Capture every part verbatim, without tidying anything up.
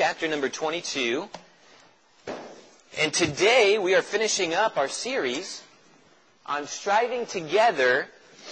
chapter number twenty-two. And today we are finishing up our series on striving together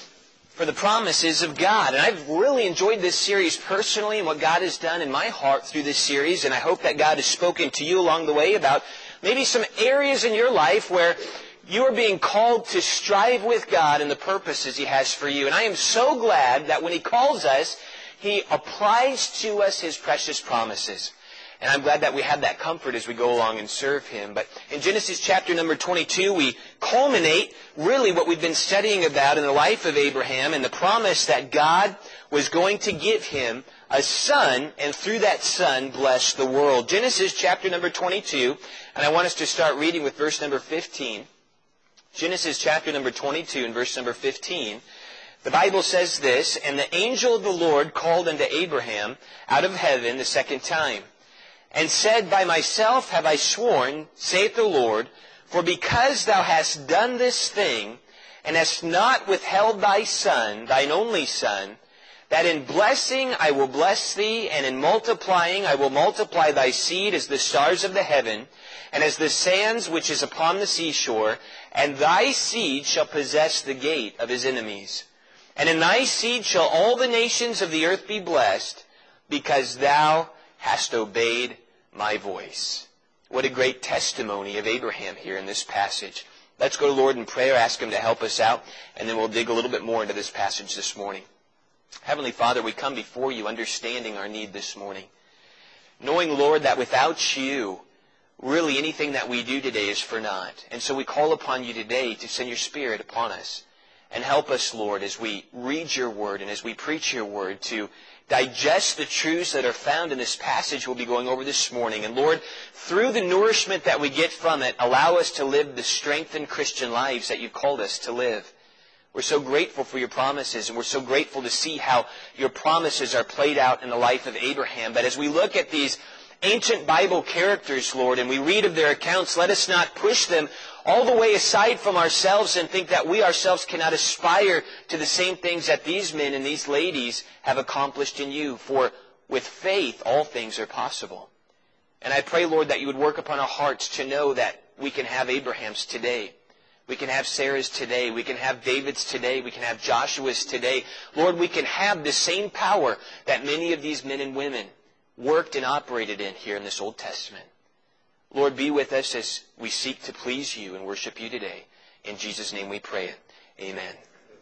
for the promises of God. And I've really enjoyed this series personally and what God has done in my heart through this series. And I hope that God has spoken to you along the way about maybe some areas in your life where you are being called to strive with God and the purposes He has for you. And I am so glad that when He calls us, He applies to us His precious promises. And I'm glad that we have that comfort as we go along and serve Him. But in Genesis chapter number twenty-two, we culminate really what we've been studying about in the life of Abraham and the promise that God was going to give him a son, and through that son bless the world. Genesis chapter number twenty-two, and I want us to start reading with verse number fifteen. Genesis chapter number twenty-two and verse number fifteen. The Bible says this, "And the angel of the Lord called unto Abraham out of heaven the second time, and said, By myself have I sworn, saith the Lord, for because thou hast done this thing, and hast not withheld thy son, thine only son, that in blessing I will bless thee, and in multiplying I will multiply thy seed as the stars of the heaven, and as the sands which is upon the seashore, and thy seed shall possess the gate of his enemies. And in thy seed shall all the nations of the earth be blessed, because thou hast obeyed my voice." What a great testimony of Abraham here in this passage. Let's go to the Lord in prayer, ask Him to help us out, and then we'll dig a little bit more into this passage this morning. Heavenly Father, we come before You understanding our need this morning, knowing, Lord, that without You, really anything that we do today is for naught. And so we call upon You today to send Your Spirit upon us and help us, Lord, as we read Your Word and as we preach Your Word, to digest the truths that are found in this passage we'll be going over this morning. And Lord, through the nourishment that we get from it, allow us to live the strengthened Christian lives that You've called us to live. We're so grateful for Your promises, and we're so grateful to see how Your promises are played out in the life of Abraham. But as we look at these ancient Bible characters, Lord, and we read of their accounts, let us not push them all the way aside from ourselves and think that we ourselves cannot aspire to the same things that these men and these ladies have accomplished in You. For with faith, all things are possible. And I pray, Lord, that You would work upon our hearts to know that we can have Abraham's today. We can have Sarah's today. We can have David's today. We can have Joshua's today. Lord, we can have the same power that many of these men and women worked and operated in here in this Old Testament. Lord, be with us as we seek to please You and worship You today. In Jesus' name we pray it. Amen.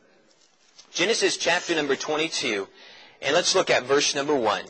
Genesis chapter number twenty-two, and let's look at verse number one.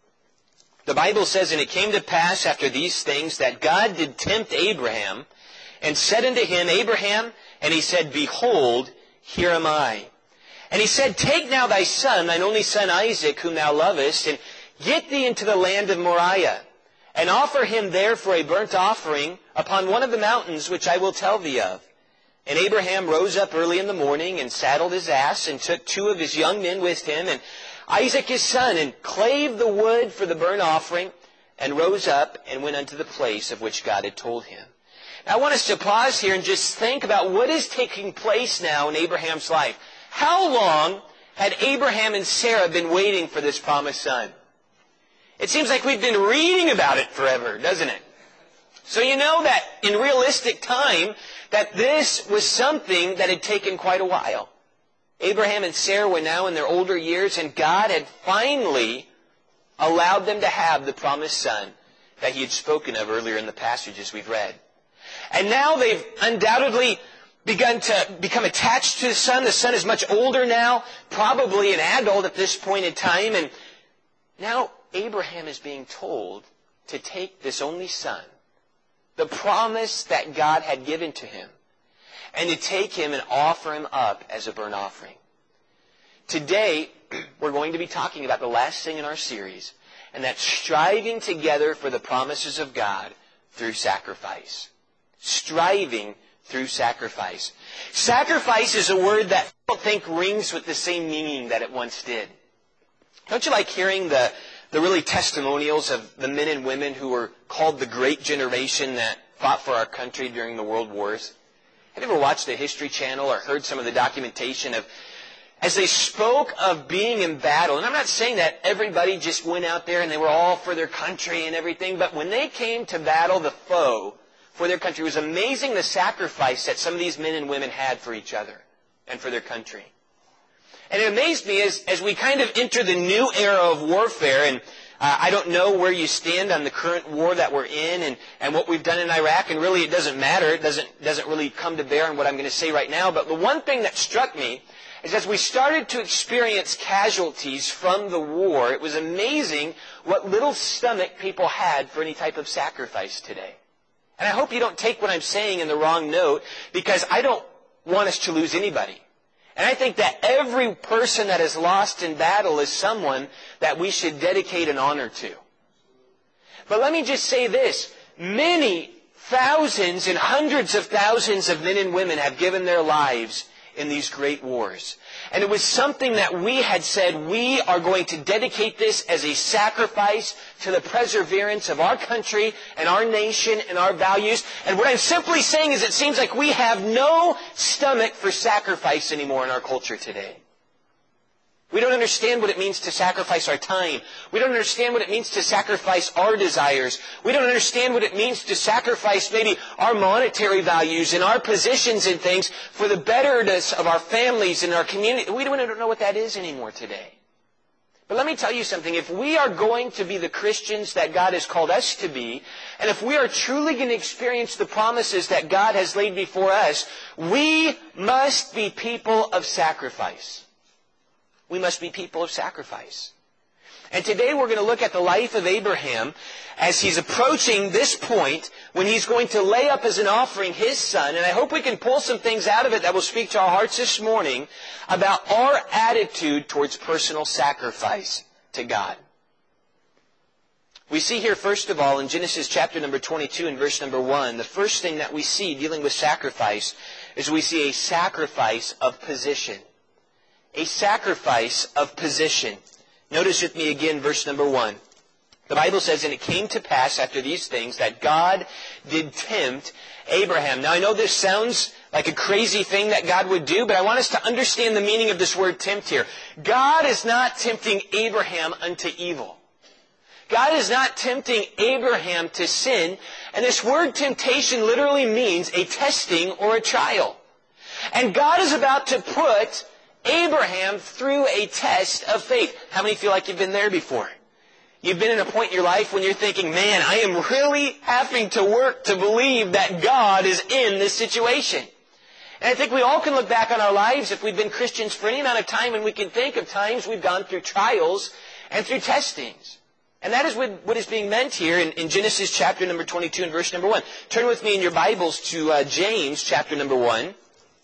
The Bible says, "And it came to pass after these things that God did tempt Abraham, and said unto him, Abraham, and he said, Behold, here am I. And he said, Take now thy son, thine only son Isaac, whom thou lovest, and get thee into the land of Moriah, and offer him there for a burnt offering upon one of the mountains which I will tell thee of. And Abraham rose up early in the morning, and saddled his ass, and took two of his young men with him, and Isaac his son, and clave the wood for the burnt offering, and rose up, and went unto the place of which God had told him." Now, I want us to pause here and just think about what is taking place now in Abraham's life. How long had Abraham and Sarah been waiting for this promised son? It seems like we've been reading about it forever, doesn't it? So you know that in realistic time, that this was something that had taken quite a while. Abraham and Sarah were now in their older years, and God had finally allowed them to have the promised son that He had spoken of earlier in the passages we've read. And now they've undoubtedly begun to become attached to the son. The son is much older now, probably an adult at this point in time, and now Abraham is being told to take this only son, the promise that God had given to him, and to take him and offer him up as a burnt offering. Today, we're going to be talking about the last thing in our series, and that's striving together for the promises of God through sacrifice. Striving through sacrifice. Sacrifice is a word that I don't think rings with the same meaning that it once did. Don't you like hearing the the really testimonials of the men and women who were called the great generation that fought for our country during the world wars? Have you ever watched the History Channel or heard some of the documentation of as they spoke of being in battle, and I'm not saying that everybody just went out there and they were all for their country and everything, but when they came to battle the foe for their country, it was amazing the sacrifice that some of these men and women had for each other and for their country. And it amazed me as, as we kind of enter the new era of warfare, and uh, I don't know where you stand on the current war that we're in and, and what we've done in Iraq, and really it doesn't matter. It doesn't, doesn't really come to bear on what I'm going to say right now. But the one thing that struck me is as we started to experience casualties from the war, it was amazing what little stomach people had for any type of sacrifice today. And I hope you don't take what I'm saying in the wrong note, because I don't want us to lose anybody. And I think that every person that is lost in battle is someone that we should dedicate an honor to. But let me just say this. Many thousands and hundreds of thousands of men and women have given their lives in these great wars. And it was something that we had said, we are going to dedicate this as a sacrifice to the perseverance of our country and our nation and our values. And what I'm simply saying is it seems like we have no stomach for sacrifice anymore in our culture today. We don't understand what it means to sacrifice our time. We don't understand what it means to sacrifice our desires. We don't understand what it means to sacrifice maybe our monetary values and our positions in things for the betterness of our families and our community. We don't know what that is anymore today. But let me tell you something. If we are going to be the Christians that God has called us to be, and if we are truly going to experience the promises that God has laid before us, we must be people of sacrifice. We must be people of sacrifice. And today we're going to look at the life of Abraham as he's approaching this point when he's going to lay up as an offering his son. And I hope we can pull some things out of it that will speak to our hearts this morning about our attitude towards personal sacrifice to God. We see here, first of all, in Genesis chapter number twenty-two and verse number one, the first thing that we see dealing with sacrifice is we see a sacrifice of position. A sacrifice of position. Notice with me again verse number one. The Bible says, and it came to pass after these things that God did tempt Abraham. Now I know this sounds like a crazy thing that God would do, but I want us to understand the meaning of this word tempt here. God is not tempting Abraham unto evil. God is not tempting Abraham to sin. And this word temptation literally means a testing or a trial. And God is about to put Abraham through a test of faith. How many feel like you've been there before? You've been in a point in your life when you're thinking, man, I am really having to work to believe that God is in this situation. And I think we all can look back on our lives if we've been Christians for any amount of time, and we can think of times we've gone through trials and through testings. And that is what, what is being meant here in, in Genesis chapter number twenty-two and verse number one. Turn with me in your Bibles to uh, James chapter number one.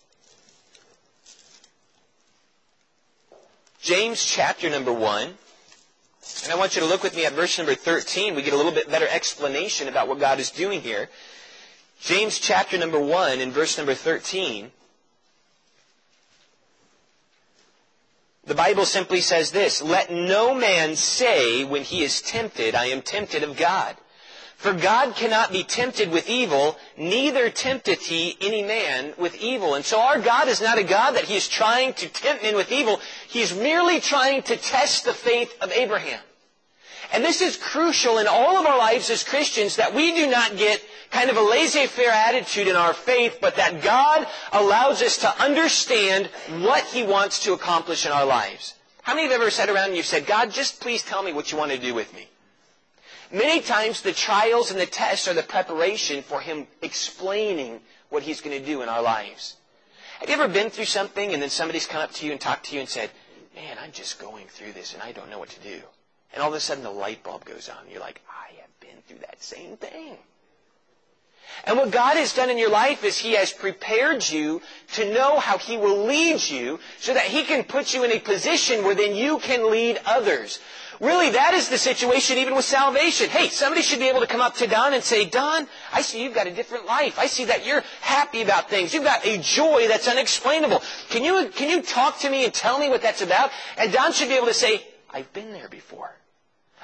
James chapter number one, and I want you to look with me at verse number thirteen. We get a little bit better explanation about what God is doing here. James chapter number one and verse number thirteen. The Bible simply says this, let no man say when he is tempted, I am tempted of God. For God cannot be tempted with evil, neither tempteth he any man with evil. And so our God is not a God that He is trying to tempt men with evil. He is merely trying to test the faith of Abraham. And this is crucial in all of our lives as Christians, that we do not get kind of a laissez-faire attitude in our faith, but that God allows us to understand what He wants to accomplish in our lives. How many have ever sat around and you've said, God, just please tell me what you want to do with me? Many times the trials and the tests are the preparation for Him explaining what He's going to do in our lives. Have you ever been through something and then somebody's come up to you and talked to you and said, man, I'm just going through this and I don't know what to do. And all of a sudden the light bulb goes on. You're like, I have been through that same thing. And what God has done in your life is He has prepared you to know how He will lead you so that He can put you in a position where then you can lead others. Really, that is the situation even with salvation. Hey, somebody should be able to come up to Don and say, Don, I see you've got a different life. I see that you're happy about things. You've got a joy that's unexplainable. Can you, can you talk to me and tell me what that's about? And Don should be able to say, I've been there before.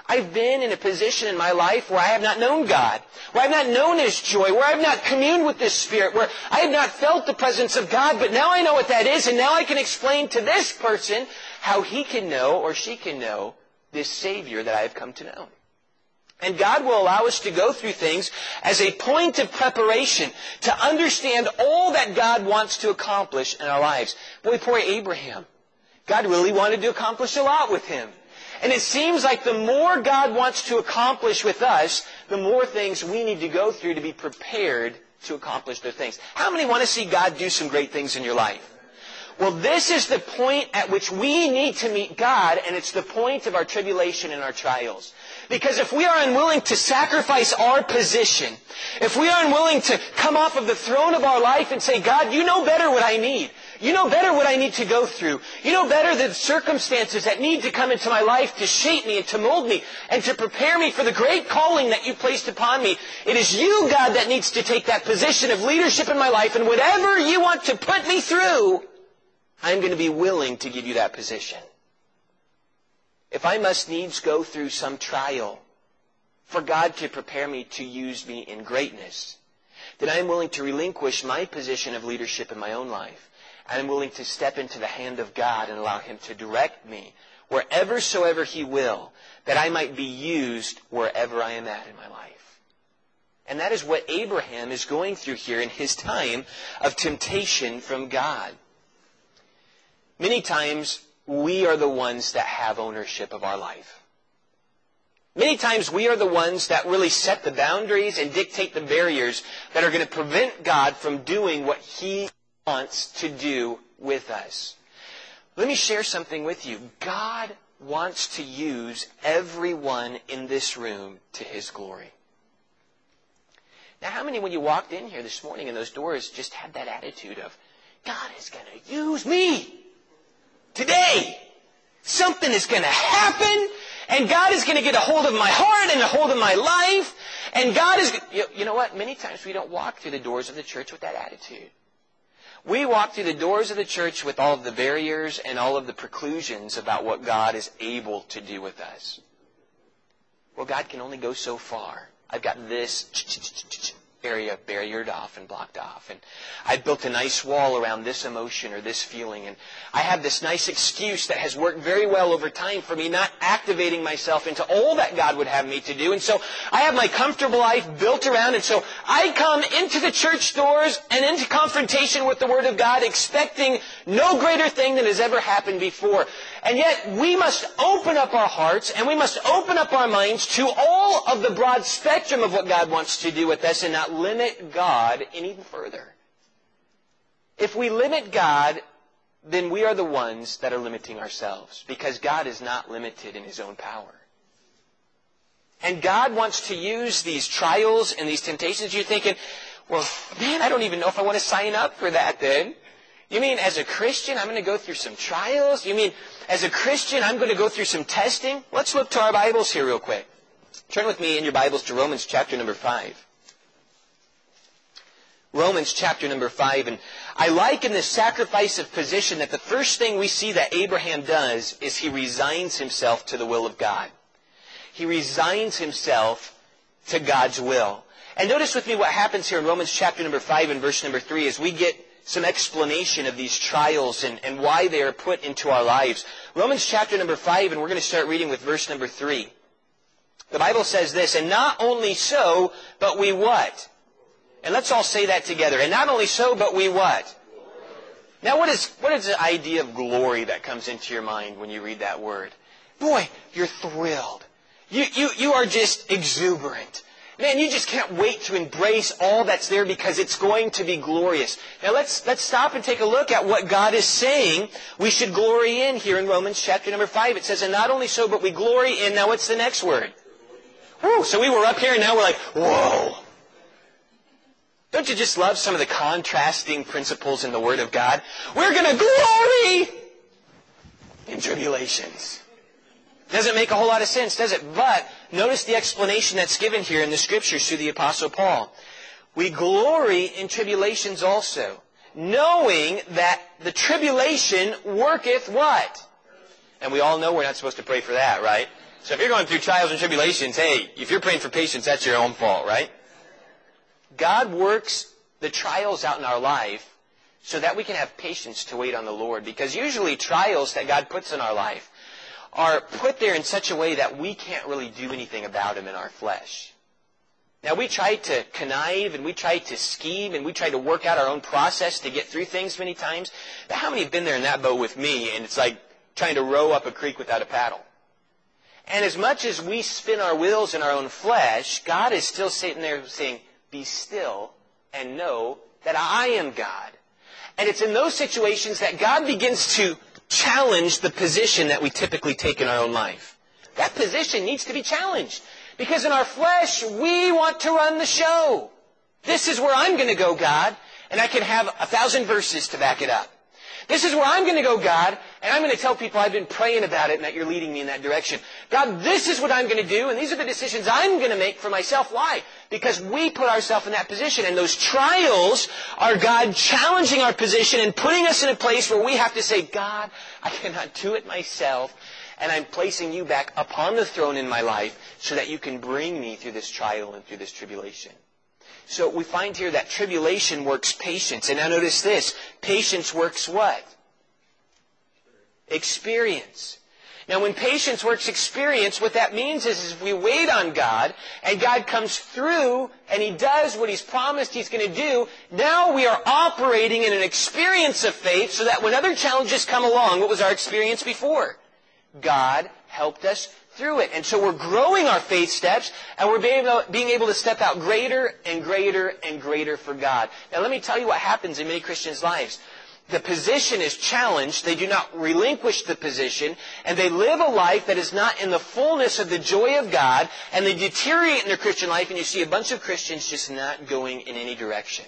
I've been in a position in my life where I have not known God, where I've not known His joy, where I've not communed with this Spirit, where I have not felt the presence of God, but now I know what that is, and now I can explain to this person how he can know or she can know this Savior that I have come to know. And God will allow us to go through things as a point of preparation to understand all that God wants to accomplish in our lives. Boy, poor Abraham. God really wanted to accomplish a lot with him. And it seems like the more God wants to accomplish with us, the more things we need to go through to be prepared to accomplish those things. How many want to see God do some great things in your life? Well, this is the point at which we need to meet God, and it's the point of our tribulation and our trials. Because if we are unwilling to sacrifice our position, if we are unwilling to come off of the throne of our life and say, God, you know better what I need. You know better what I need to go through. You know better the circumstances that need to come into my life to shape me and to mold me and to prepare me for the great calling that you placed upon me. It is you, God, that needs to take that position of leadership in my life, and whatever you want to put me through, I'm going to be willing to give you that position. If I must needs go through some trial for God to prepare me to use me in greatness, then I'm willing to relinquish my position of leadership in my own life. I'm willing to step into the hand of God and allow Him to direct me wherever soever He will, that I might be used wherever I am at in my life. And that is what Abraham is going through here in his time of temptation from God. Many times, we are the ones that have ownership of our life. Many times, we are the ones that really set the boundaries and dictate the barriers that are going to prevent God from doing what He wants to do with us. Let me share something with you. God wants to use everyone in this room to His glory. Now, how many, when you walked in here this morning in those doors, just had that attitude of, God is going to use me today? Something is going to happen, and God is going to get a hold of my heart and a hold of my life, and God is... You know what? Many times we don't walk through the doors of the church with that attitude. We walk through the doors of the church with all of the barriers and all of the preclusions about what God is able to do with us. Well, God can only go so far. I've got this area barriered off and blocked off. And I've built a nice wall around this emotion or this feeling. And I have this nice excuse that has worked very well over time for me not activating myself into all that God would have me to do. And so I have my comfortable life built around. And so I come into the church doors and into confrontation with the Word of God expecting no greater thing than has ever happened before. And yet we must open up our hearts and we must open up our minds to all of the broad spectrum of what God wants to do with us and not limit God any further. If we limit God, then we are the ones that are limiting ourselves, because God is not limited in His own power. And God wants to use these trials and these temptations. You're thinking, well, man, I don't even know if I want to sign up for that then. You mean as a Christian, I'm going to go through some trials? You mean as a Christian, I'm going to go through some testing? Let's look to our Bibles here real quick. Turn with me in your Bibles to Romans chapter number five. Romans chapter number five. And I like in this sacrifice of position that the first thing we see that Abraham does is he resigns himself to the will of God. He resigns himself to God's will. And notice with me what happens here in Romans chapter number five and verse number three as we get some explanation of these trials and, and why they are put into our lives. Romans chapter number five, and we're going to start reading with verse number three. The Bible says this, and not only so, but we what? And let's all say that together. And not only so, but we what? Now what is, what is the idea of glory that comes into your mind when you read that word? Boy, you're thrilled. You, you, you are just exuberant. Man, you just can't wait to embrace all that's there because it's going to be glorious. Now let's, let's stop and take a look at what God is saying we should glory in here in Romans chapter number five. It says, and not only so, but we glory in, now what's the next word? Woo, so we were up here and now we're like, whoa. Don't you just love some of the contrasting principles in the Word of God? We're going to glory in tribulations. Doesn't make a whole lot of sense, does it? But notice the explanation that's given here in the Scriptures through the Apostle Paul. We glory in tribulations also, knowing that the tribulation worketh what? And we all know we're not supposed to pray for that, right? So if you're going through trials and tribulations, hey, if you're praying for patience, that's your own fault, right? God works the trials out in our life so that we can have patience to wait on the Lord. Because usually trials that God puts in our life are put there in such a way that we can't really do anything about them in our flesh. Now, we try to connive and we try to scheme and we try to work out our own process to get through things many times. But how many have been there in that boat with me and it's like trying to row up a creek without a paddle? And as much as we spin our wheels in our own flesh, God is still sitting there saying, be still and know that I am God. And it's in those situations that God begins to challenge the position that we typically take in our own life. That position needs to be challenged. Because in our flesh, we want to run the show. This is where I'm going to go, God, and I can have a thousand verses to back it up. This is where I'm going to go, God, and I'm going to tell people I've been praying about it and that you're leading me in that direction. God, this is what I'm going to do, and these are the decisions I'm going to make for myself. Why? Because we put ourselves in that position, and those trials are God challenging our position and putting us in a place where we have to say, God, I cannot do it myself, and I'm placing you back upon the throne in my life so that you can bring me through this trial and through this tribulation. So we find here that tribulation works patience. And now notice this. Patience works what? Experience. Now when patience works experience, what that means is, is if we wait on God and God comes through and He does what He's promised He's going to do, now we are operating in an experience of faith so that when other challenges come along, what was our experience before? God helped us through it. And so we're growing our faith steps, and we're being able, being able to step out greater and greater and greater for God. Now let me tell you what happens in many Christians' lives. The position is challenged. They do not relinquish the position, and they live a life that is not in the fullness of the joy of God, and they deteriorate in their Christian life, and you see a bunch of Christians just not going in any direction.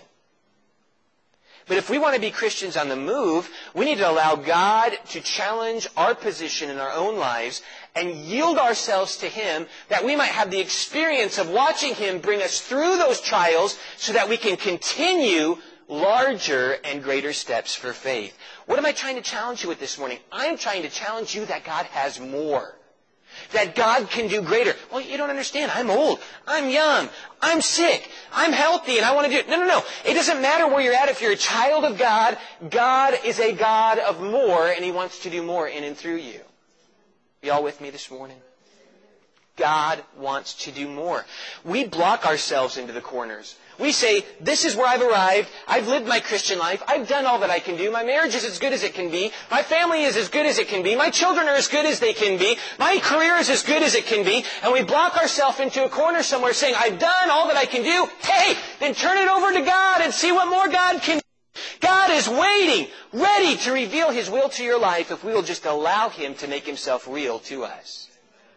But if we want to be Christians on the move, we need to allow God to challenge our position in our own lives and yield ourselves to Him that we might have the experience of watching Him bring us through those trials so that we can continue larger and greater steps for faith. What am I trying to challenge you with this morning? I'm trying to challenge you that God has more. That God can do greater. Well, you don't understand. I'm old. I'm young. I'm sick. I'm healthy and I want to do it. No, no, no. It doesn't matter where you're at. If you're a child of God, God is a God of more and He wants to do more in and through you. You all with me this morning? God wants to do more. We block ourselves into the corners. We say, this is where I've arrived. I've lived my Christian life. I've done all that I can do. My marriage is as good as it can be. My family is as good as it can be. My children are as good as they can be. My career is as good as it can be. And we block ourselves into a corner somewhere saying, I've done all that I can do. Hey, then turn it over to God and see what more God can do. God is waiting, ready to reveal His will to your life if we will just allow Him to make Himself real to us.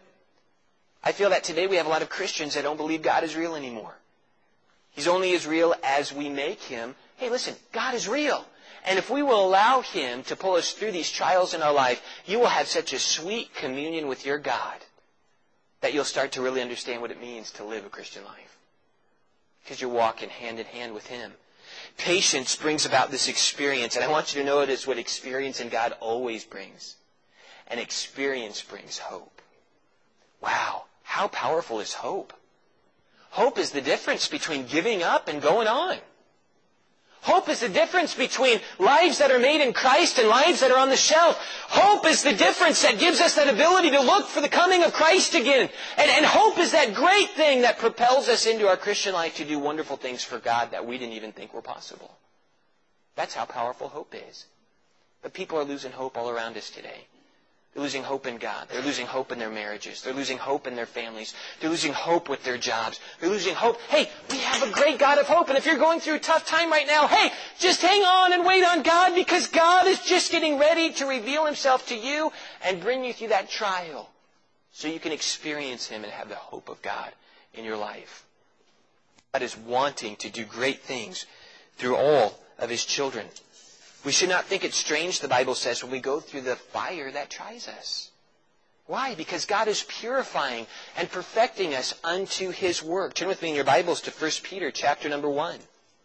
I feel that today we have a lot of Christians that don't believe God is real anymore. He's only as real as we make Him. Hey, listen, God is real. And if we will allow Him to pull us through these trials in our life, you will have such a sweet communion with your God that you'll start to really understand what it means to live a Christian life. Because you're walking hand in hand with Him. Patience brings about this experience. And I want you to notice what experience in God always brings. And experience brings hope. Wow, how powerful is hope? Hope is the difference between giving up and going on. Hope is the difference between lives that are made in Christ and lives that are on the shelf. Hope is the difference that gives us that ability to look for the coming of Christ again. And, and hope is that great thing that propels us into our Christian life to do wonderful things for God that we didn't even think were possible. That's how powerful hope is. But people are losing hope all around us today. They're losing hope in God. They're losing hope in their marriages. They're losing hope in their families. They're losing hope with their jobs. They're losing hope. Hey, we have a great God of hope. And if you're going through a tough time right now, hey, just hang on and wait on God because God is just getting ready to reveal Himself to you and bring you through that trial so you can experience Him and have the hope of God in your life. God is wanting to do great things through all of His children. We should not think it strange, the Bible says, when we go through the fire that tries us. Why? Because God is purifying and perfecting us unto His work. Turn with me in your Bibles to First Peter chapter number one.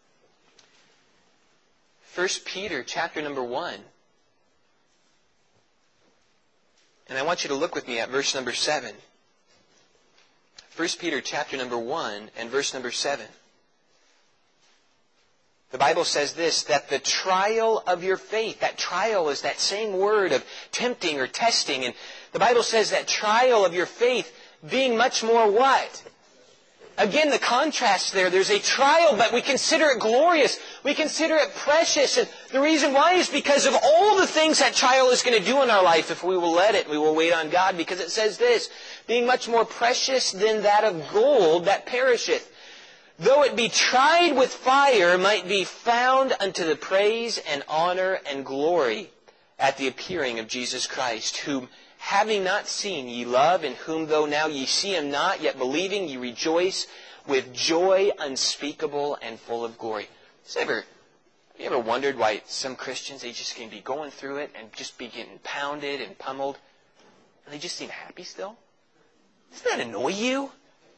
First Peter chapter number one. And I want you to look with me at verse number seven. First Peter chapter number one and verse number seven. The Bible says this, that the trial of your faith, that trial is that same word of tempting or testing. And the Bible says that trial of your faith being much more what? Again, the contrast there. There's a trial, but we consider it glorious. We consider it precious. And the reason why is because of all the things that trial is going to do in our life if we will let it. We will wait on God, because it says this, being much more precious than that of gold that perisheth, though it be tried with fire, might be found unto the praise and honor and glory at the appearing of Jesus Christ, whom having not seen ye love, in whom though now ye see Him not, yet believing ye rejoice with joy unspeakable and full of glory. Has ever, have you ever wondered why some Christians, they just can be going through it and just be getting pounded and pummeled, and they just seem happy still? Doesn't that annoy you?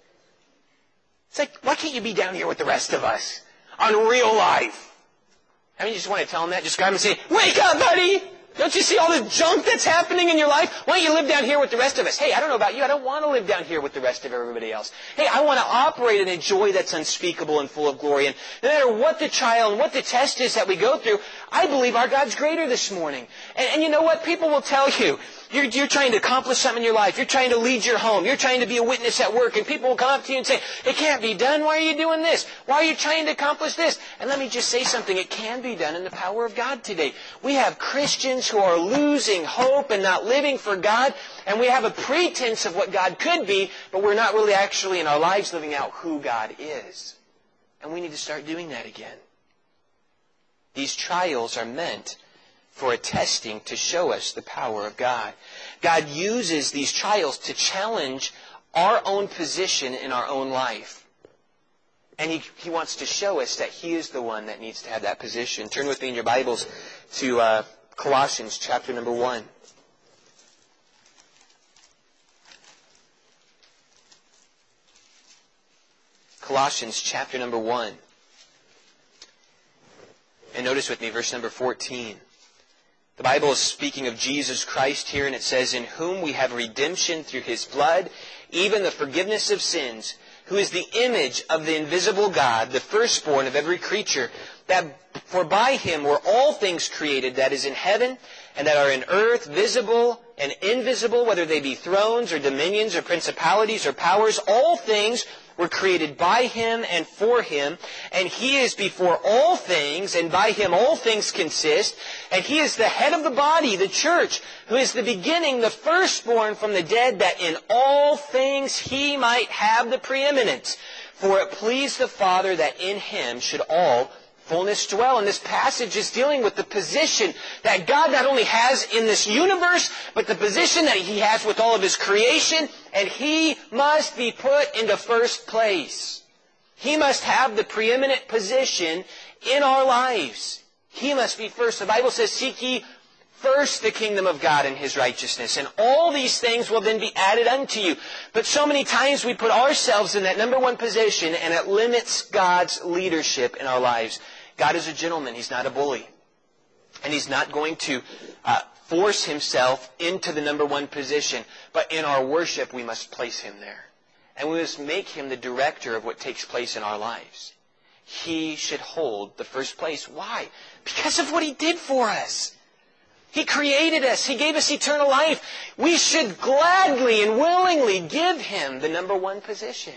It's like, why can't you be down here with the rest of us on real life? I mean, you just want to tell them that? Just grab them and say, wake up, buddy! Don't you see all the junk that's happening in your life? Why don't you live down here with the rest of us? Hey, I don't know about you. I don't want to live down here with the rest of everybody else. Hey, I want to operate in a joy that's unspeakable and full of glory. And no matter what the trial and what the test is that we go through, I believe our God's greater this morning. And, and you know what? People will tell you, you're, you're trying to accomplish something in your life. You're trying to lead your home. You're trying to be a witness at work. And people will come up to you and say, it can't be done. Why are you doing this? Why are you trying to accomplish this? And let me just say something. It can be done in the power of God today. We have Christians who are losing hope and not living for God. And we have a pretense of what God could be, but we're not really actually in our lives living out who God is. And we need to start doing that again. These trials are meant for a testing to show us the power of God. God uses these trials to challenge our own position in our own life. And He, he wants to show us that He is the one that needs to have that position. Turn with me in your Bibles to uh, Colossians chapter number one. Colossians chapter number one. And notice with me verse number fourteen. The Bible is speaking of Jesus Christ here, and it says, in whom we have redemption through His blood, even the forgiveness of sins, who is the image of the invisible God, the firstborn of every creature, that for by Him were all things created, that is in heaven and that are in earth, visible and invisible, whether they be thrones or dominions or principalities or powers. All things were created by Him and for Him, and He is before all things, and by Him all things consist. And He is the head of the body, the church, who is the beginning, the firstborn from the dead, that in all things He might have the preeminence. For it pleased the Father that in Him should all fullness dwell. And this passage is dealing with the position that God not only has in this universe, but the position that He has with all of His creation, and He must be put into first place. He must have the preeminent position in our lives. He must be first. The Bible says, seek ye first the kingdom of God and His righteousness, and all these things will then be added unto you. But so many times we put ourselves in that number one position, and it limits God's leadership in our lives. God is a gentleman. He's not a bully. And He's not going to uh, force Himself into the number one position. But in our worship, we must place Him there. And we must make Him the director of what takes place in our lives. He should hold the first place. Why? Because of what He did for us. He created us. He gave us eternal life. We should gladly and willingly give Him the number one position.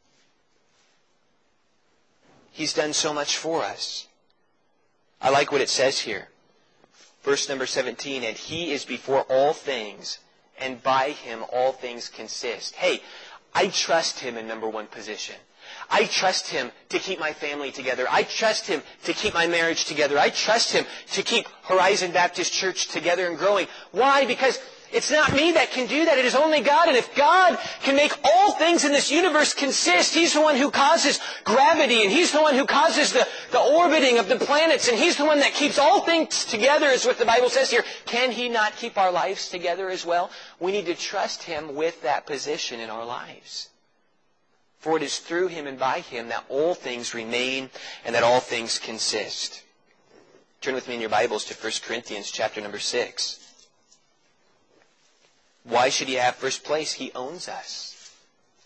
He's done so much for us. I like what it says here. Verse number seventeen, and He is before all things, and by Him all things consist. Hey, I trust Him in number one position. I trust Him to keep my family together. I trust Him to keep my marriage together. I trust Him to keep Horizon Baptist Church together and growing. Why? Because it's not me that can do that. It is only God. And if God can make all things in this universe consist, He's the one who causes gravity, and He's the one who causes the, the orbiting of the planets, and He's the one that keeps all things together, is what the Bible says here. Can He not keep our lives together as well? We need to trust Him with that position in our lives. For it is through Him and by Him that all things remain and that all things consist. Turn with me in your Bibles to First Corinthians chapter number six. Why should He have first place? He owns us.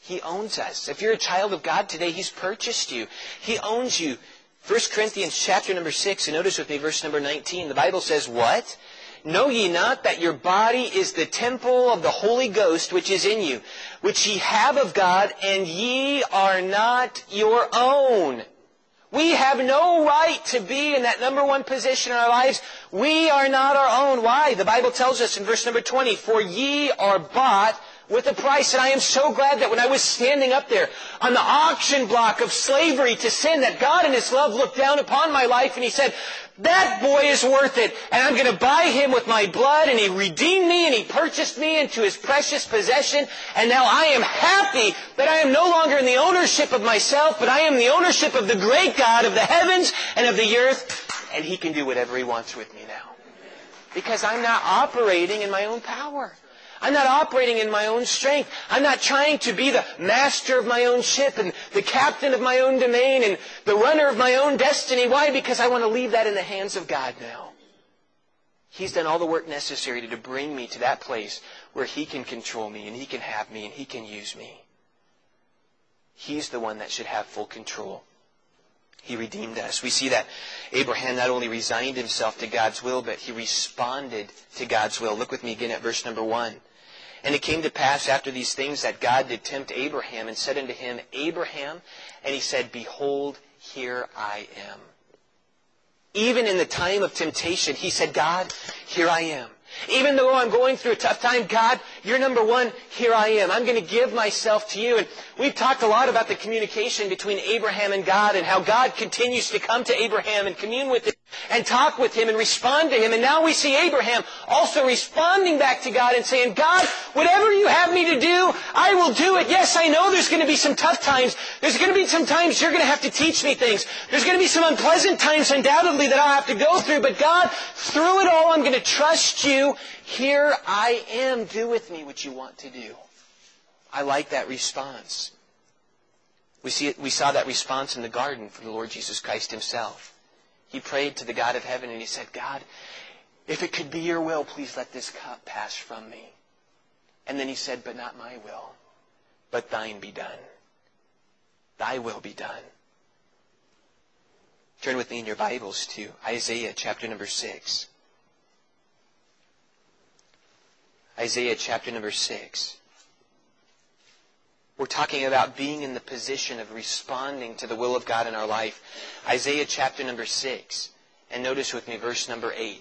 He owns us. If you're a child of God today, He's purchased you. He owns you. First Corinthians chapter number six, and notice with me verse number nineteen. The Bible says, what? Know ye not that your body is the temple of the Holy Ghost which is in you, which ye have of God, and ye are not your own? We have no right to be in that number one position in our lives. We are not our own. Why? The Bible tells us in verse number twenty, for ye are bought with a price. And I am so glad that when I was standing up there on the auction block of slavery to sin, that God in His love looked down upon my life and He said, that boy is worth it. And I'm going to buy him with my blood. And He redeemed me and He purchased me into His precious possession. And now I am happy that I am no longer in the ownership of myself, but I am the ownership of the great God of the heavens and of the earth. And He can do whatever He wants with me now. Because I'm not operating in my own power. I'm not operating in my own strength. I'm not trying to be the master of my own ship and the captain of my own domain and the runner of my own destiny. Why? Because I want to leave that in the hands of God now. He's done all the work necessary to, to bring me to that place where He can control me and He can have me and He can use me. He's the one that should have full control. He redeemed us. We see that Abraham not only resigned himself to God's will, but he responded to God's will. Look with me again at verse number one. And it came to pass after these things that God did tempt Abraham and said unto him, Abraham, and he said, behold, here I am. Even in the time of temptation, he said, God, here I am. Even though I'm going through a tough time, God, you're number one, here I am. I'm going to give myself to you. And we've talked a lot about the communication between Abraham and God and how God continues to come to Abraham and commune with him and talk with him and respond to him. And now we see Abraham also responding back to God and saying, God, whatever you have me to do, I will do it. Yes, I know there's going to be some tough times. There's going to be some times you're going to have to teach me things. There's going to be some unpleasant times undoubtedly that I'll have to go through. But God, through it all, I'm going to trust you. Here I am. Do with me what you want to do. I like that response. We see it, we saw that response in the garden from the Lord Jesus Christ Himself. He prayed to the God of heaven and He said, God, if it could be your will, please let this cup pass from me. And then He said, but not my will, but thine be done. Thy will be done. Turn with me in your Bibles to Isaiah chapter number six. Isaiah chapter number six. We're talking about being in the position of responding to the will of God in our life. Isaiah chapter number six. And notice with me verse number eight.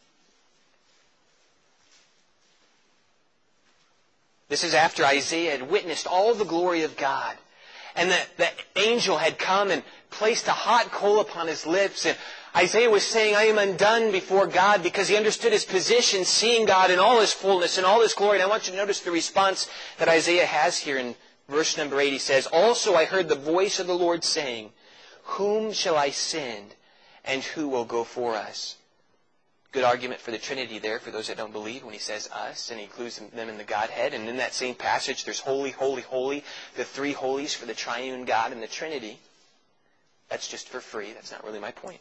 This is after Isaiah had witnessed all the glory of God. And the, the angel had come and placed a hot coal upon his lips. And Isaiah was saying, I am undone before God, because he understood his position, seeing God in all His fullness and all His glory. And I want you to notice the response that Isaiah has here in verse number eight. He says, also I heard the voice of the Lord saying, whom shall I send, and who will go for us? Good argument for the Trinity there, for those that don't believe, when he says us, and he includes them in the Godhead. And in that same passage, there's holy, holy, holy, the three holies for the triune God and the Trinity. That's just for free. That's not really my point.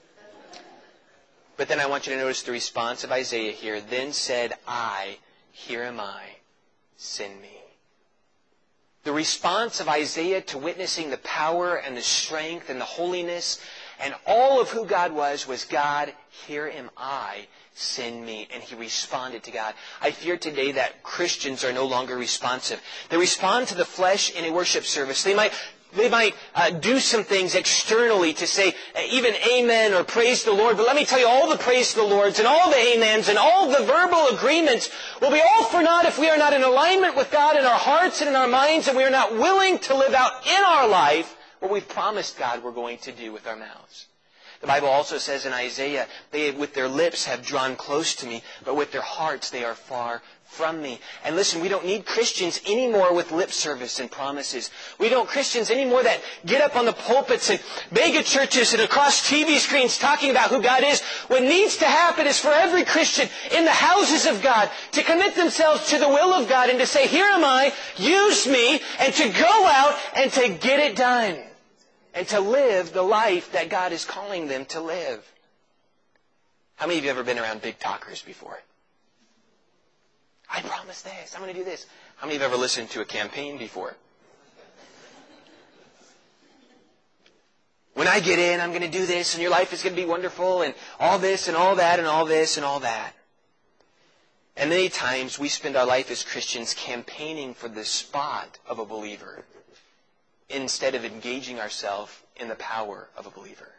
But then I want you to notice the response of Isaiah here. Then said I, here am I, send me. The response of Isaiah to witnessing the power and the strength and the holiness and all of who God was, was God, here am I, send me. And he responded to God. I fear today that Christians are no longer responsive. They respond to the flesh in a worship service. They might They might uh, do some things externally to say uh, even amen or praise the Lord. But let me tell you, all the praise the Lords and all the amens and all the verbal agreements will be all for naught if we are not in alignment with God in our hearts and in our minds, and we are not willing to live out in our life what we've promised God we're going to do with our mouths. The Bible also says in Isaiah, they with their lips have drawn close to me, but with their hearts they are far from me. And listen, we don't need Christians anymore with lip service and promises. We don't Christians anymore that get up on the pulpits and mega churches and across T V screens talking about who God is. What needs to happen is for every Christian in the houses of God to commit themselves to the will of God and to say, here am I, use me, and to go out and to get it done. And to live the life that God is calling them to live. How many of you have ever been around big talkers before? I promise this. I'm going to do this. How many of you have ever listened to a campaign before? when I get in, I'm going to do this, and your life is going to be wonderful, and all this, and all that, and all this, and all that. And many times we spend our life as Christians campaigning for the spot of a believer instead of engaging ourselves in the power of a believer.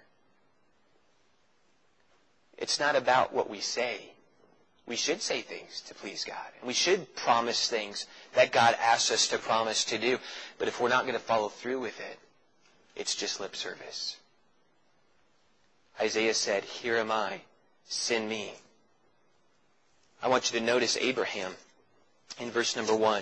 It's not about what we say. We should say things to please God. And we should promise things that God asks us to promise to do. But if we're not going to follow through with it, it's just lip service. Isaiah said, "Here am I, send me." I want you to notice Abraham in verse number one.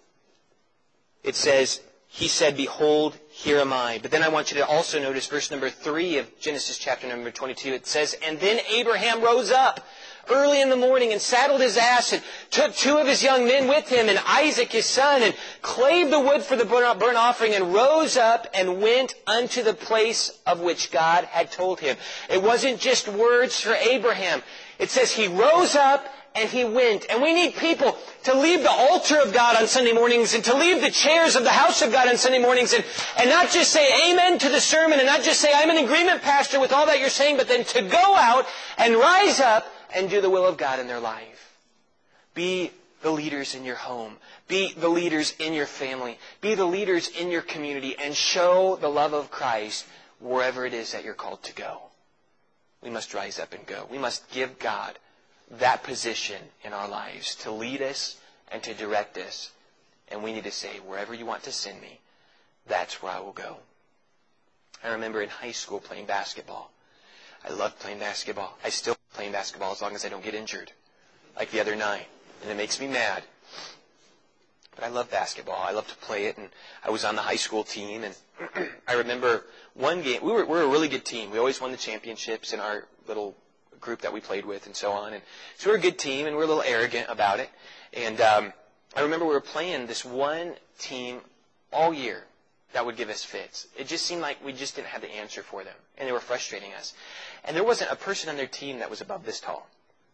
It says, he said, "Behold, here am I." But then I want you to also notice verse number three of Genesis chapter number twenty-two. It says, "And then Abraham rose up early in the morning and saddled his ass and took two of his young men with him and Isaac his son and clave the wood for the burnt offering and rose up and went unto the place of which God had told him." It wasn't just words for Abraham. It says he rose up and he went. And we need people to leave the altar of God on Sunday mornings and to leave the chairs of the house of God on Sunday mornings and, and not just say amen to the sermon and not just say, "I'm in agreement, Pastor, with all that you're saying," but then to go out and rise up and do the will of God in their life. Be the leaders in your home. Be the leaders in your family. Be the leaders in your community and show the love of Christ wherever it is that you're called to go. We must rise up and go. We must give God that position in our lives to lead us and to direct us. And we need to say, "Wherever you want to send me, that's where I will go." I remember in high school playing basketball. I loved playing basketball. I still play playing basketball as long as I don't get injured, like the other night. And it makes me mad. But I love basketball. I love to play it. And I was on the high school team. And I remember one game. We were, we were a really good team. We always won the championships in our little group that we played with and so on. And so we were a good team, and we were a little arrogant about it. And um, I remember we were playing this one team all year that would give us fits. It just seemed like we just didn't have the answer for them. And they were frustrating us. And there wasn't a person on their team that was above this tall.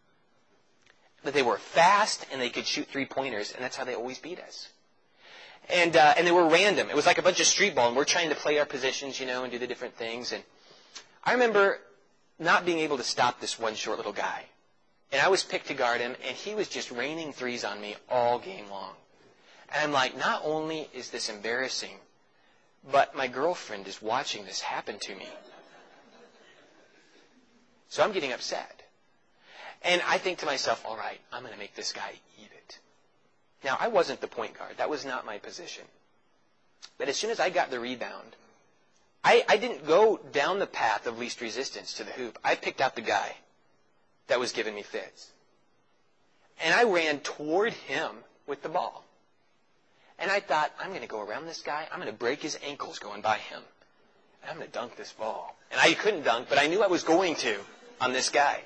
But they were fast, and they could shoot three-pointers, and that's how they always beat us. And uh, and they were random. It was like a bunch of street ball, and we're trying to play our positions, you know, and do the different things. And I remember not being able to stop this one short little guy. And I was picked to guard him, and he was just raining threes on me all game long. And I'm like, not only is this embarrassing, but my girlfriend is watching this happen to me. So I'm getting upset. And I think to myself, all right, I'm going to make this guy eat it. Now, I wasn't the point guard. That was not my position. But as soon as I got the rebound, I, I didn't go down the path of least resistance to the hoop. I picked out the guy that was giving me fits. And I ran toward him with the ball. And I thought, I'm going to go around this guy. I'm going to break his ankles going by him. And I'm going to dunk this ball. And I couldn't dunk, but I knew I was going to on this guy.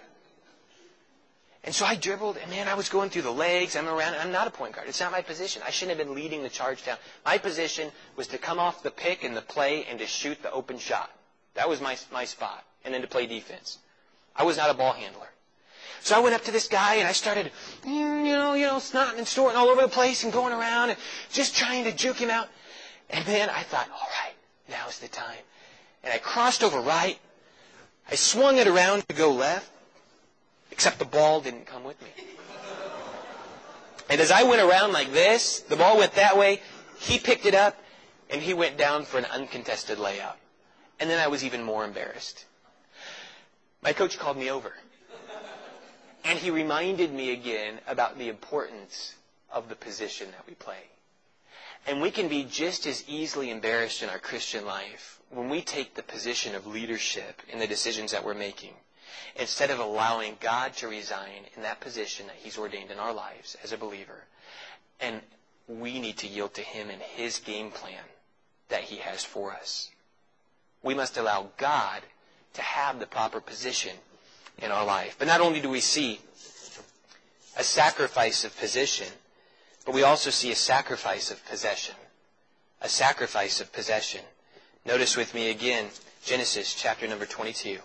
And so I dribbled, and man, I was going through the legs. I'm around. I'm not a point guard. It's not my position. I shouldn't have been leading the charge down. My position was to come off the pick and the play and to shoot the open shot. That was my my spot. And then to play defense. I was not a ball handler. So I went up to this guy, and I started, you know, you know, snotting and snorting all over the place and going around and just trying to juke him out. And then I thought, all right, now's the time. And I crossed over right. I swung it around to go left. Except the ball didn't come with me. And as I went around like this, the ball went that way, he picked it up, and he went down for an uncontested layup. And then I was even more embarrassed. My coach called me over. And he reminded me again about the importance of the position that we play. And we can be just as easily embarrassed in our Christian life when we take the position of leadership in the decisions that we're making, instead of allowing God to resign in that position that He's ordained in our lives as a believer. And we need to yield to Him and His game plan that He has for us. We must allow God to have the proper position in our life. But not only do we see a sacrifice of position, but we also see a sacrifice of possession. A sacrifice of possession. Notice with me again, Genesis chapter number twenty-two.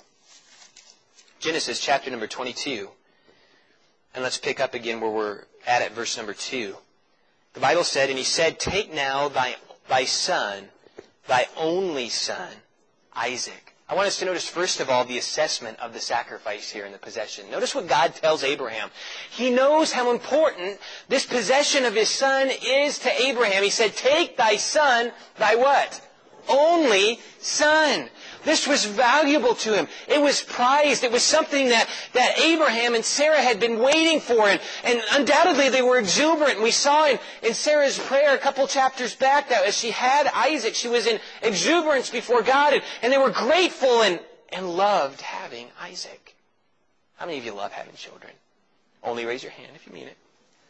Genesis chapter number twenty-two. And let's pick up again where we're at at verse number two. The Bible said, and he said, take now thy, thy son, thy only son, Isaac. I want us to notice, first of all, the assessment of the sacrifice here in the possession. Notice what God tells Abraham. He knows how important this possession of his son is to Abraham. He said, take thy son, thy what? Only son. This was valuable to him. It was prized. It was something that, that Abraham and Sarah had been waiting for. And, and undoubtedly they were exuberant. And we saw in, in Sarah's prayer a couple chapters back that as she had Isaac, she was in exuberance before God. And, and they were grateful and, and loved having Isaac. How many of you love having children? Only raise your hand if you mean it.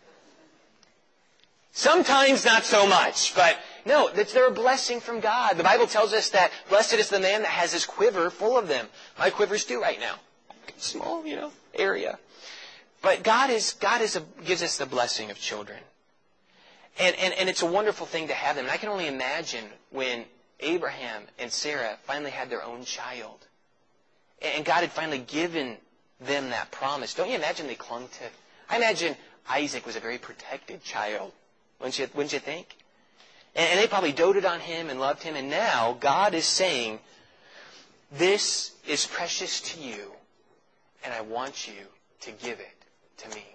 Sometimes not so much, but no, they're a blessing from God. The Bible tells us that blessed is the man that has his quiver full of them. My quiver's do right now. Small, you know, area. But God is God is a, gives us the blessing of children. And, and, and it's a wonderful thing to have them. And I can only imagine when Abraham and Sarah finally had their own child. And God had finally given them that promise. Don't you imagine they clung to... I imagine Isaac was a very protected child. Wouldn't you, wouldn't you think? And, and they probably doted on him and loved him. And now God is saying, this is precious to you, and I want you to give it to me.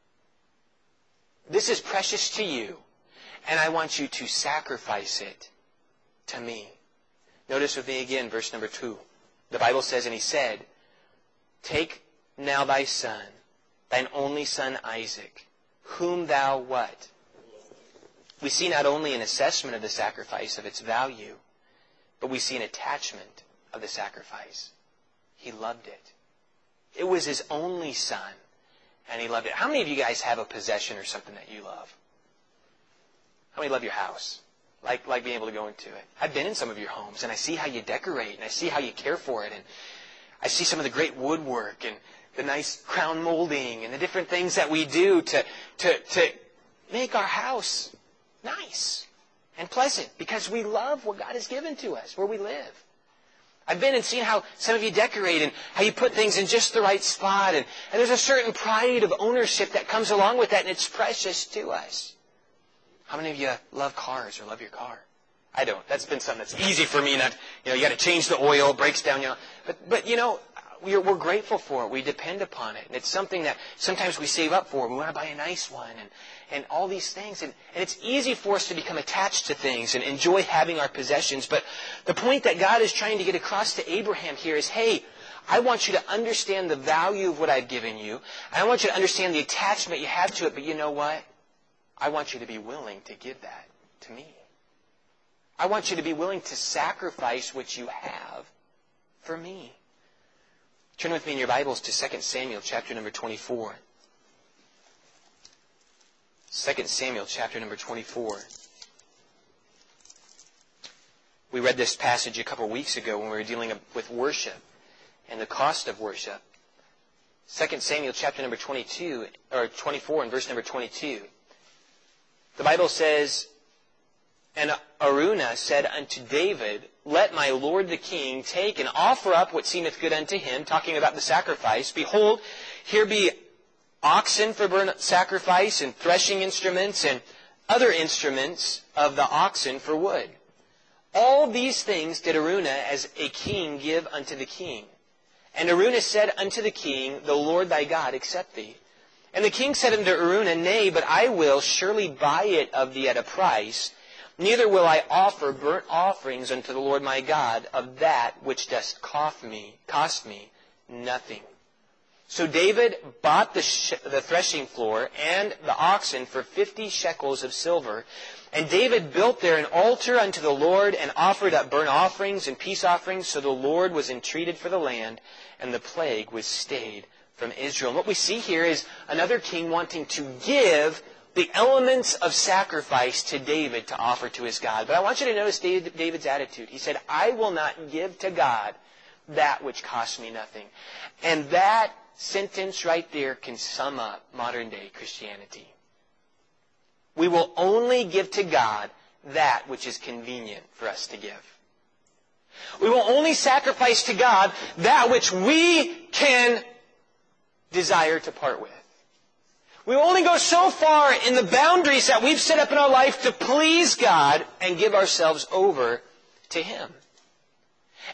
This is precious to you, and I want you to sacrifice it to me. Notice with me again, verse number two. The Bible says, and he said, take now thy son, thine only son Isaac, whom thou what? We see not only an assessment of the sacrifice, of its value, but we see an attachment of the sacrifice. He loved it. It was his only son, and he loved it. How many of you guys have a possession or something that you love? How many love your house? Like, like being able to go into it? I've been in some of your homes, and I see how you decorate, and I see how you care for it, and I see some of the great woodwork, and the nice crown molding, and the different things that we do to, to, to make our house nice and pleasant, because we love what God has given to us, where we live. I've been and seen how some of you decorate and how you put things in just the right spot. And, and there's a certain pride of ownership that comes along with that, and it's precious to us. How many of you love cars or love your car? I don't. That's been something that's easy for me. Not, you know, you got to change the oil, it breaks down. You know, but but you know, we're, we're grateful for it. We depend upon it, and it's something that sometimes we save up for. We want to buy a nice one, and and all these things. And, and it's easy for us to become attached to things and enjoy having our possessions. But the point that God is trying to get across to Abraham here is, hey, I want you to understand the value of what I've given you. I want you to understand the attachment you have to it. But you know what? I want you to be willing to give that to me. I want you to be willing to sacrifice what you have for me. Turn with me in your Bibles to Second Samuel chapter number twenty-four. Second Samuel chapter number twenty-four. We read this passage a couple of weeks ago when we were dealing with worship and the cost of worship. Second Samuel chapter number twenty-two, or twenty-four and verse number twenty-two. The Bible says, and Araunah said unto David, let my lord the king take and offer up what seemeth good unto him, talking about the sacrifice. Behold, here be oxen for burnt sacrifice, and threshing instruments, and other instruments of the oxen for wood. All these things did Araunah as a king give unto the king. And Araunah said unto the king, the Lord thy God accept thee. And the king said unto Araunah, nay, but I will surely buy it of thee at a price. Neither will I offer burnt offerings unto the Lord my God of that which doth cost me, cost me nothing. So David bought the, sh- the threshing floor and the oxen for fifty shekels of silver. And David built there an altar unto the Lord, and offered up burnt offerings and peace offerings. So the Lord was entreated for the land, and the plague was stayed from Israel. And what we see here is another king wanting to give the elements of sacrifice to David to offer to his God. But I want you to notice David's attitude. He said, I will not give to God that which costs me nothing. And that sentence right there can sum up modern day Christianity. We will only give to God that which is convenient for us to give. We will only sacrifice to God that which we can desire to part with. We will only go so far in the boundaries that we've set up in our life to please God and give ourselves over to Him.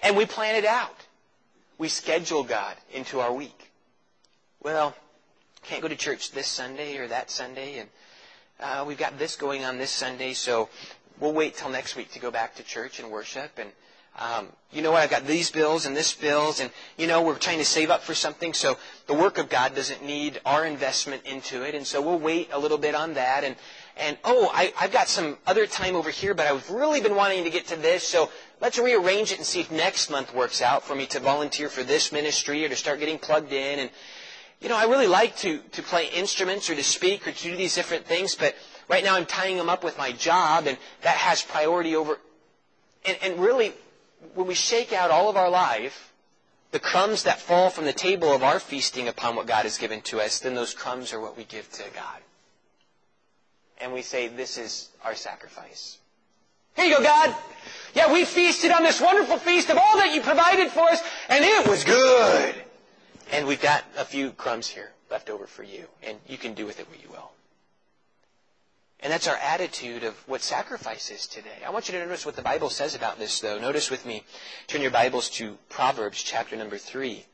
And we plan it out. We schedule God into our week. Well, can't go to church this Sunday or that Sunday, and uh, we've got this going on this Sunday, so we'll wait till next week to go back to church and worship. And um, you know what? I've got these bills and this bills, and you know we're trying to save up for something, so the work of God doesn't need our investment into it, and so we'll wait a little bit on that. And and oh, I, I've got some other time over here, but I've really been wanting to get to this, so let's rearrange it and see if next month works out for me to volunteer for this ministry or to start getting plugged in. And you know, I really like to, to play instruments or to speak or to do these different things, but right now I'm tying them up with my job, and that has priority over. And, and really, when we shake out all of our life, the crumbs that fall from the table of our feasting upon what God has given to us, then those crumbs are what we give to God. And we say, this is our sacrifice. Here you go, God. Yeah, we feasted on this wonderful feast of all that you provided for us, and it was good. And we've got a few crumbs here left over for you, and you can do with it what you will. And that's our attitude of what sacrifice is today. I want you to notice what the Bible says about this, though. Notice with me, turn your Bibles to Proverbs chapter number three.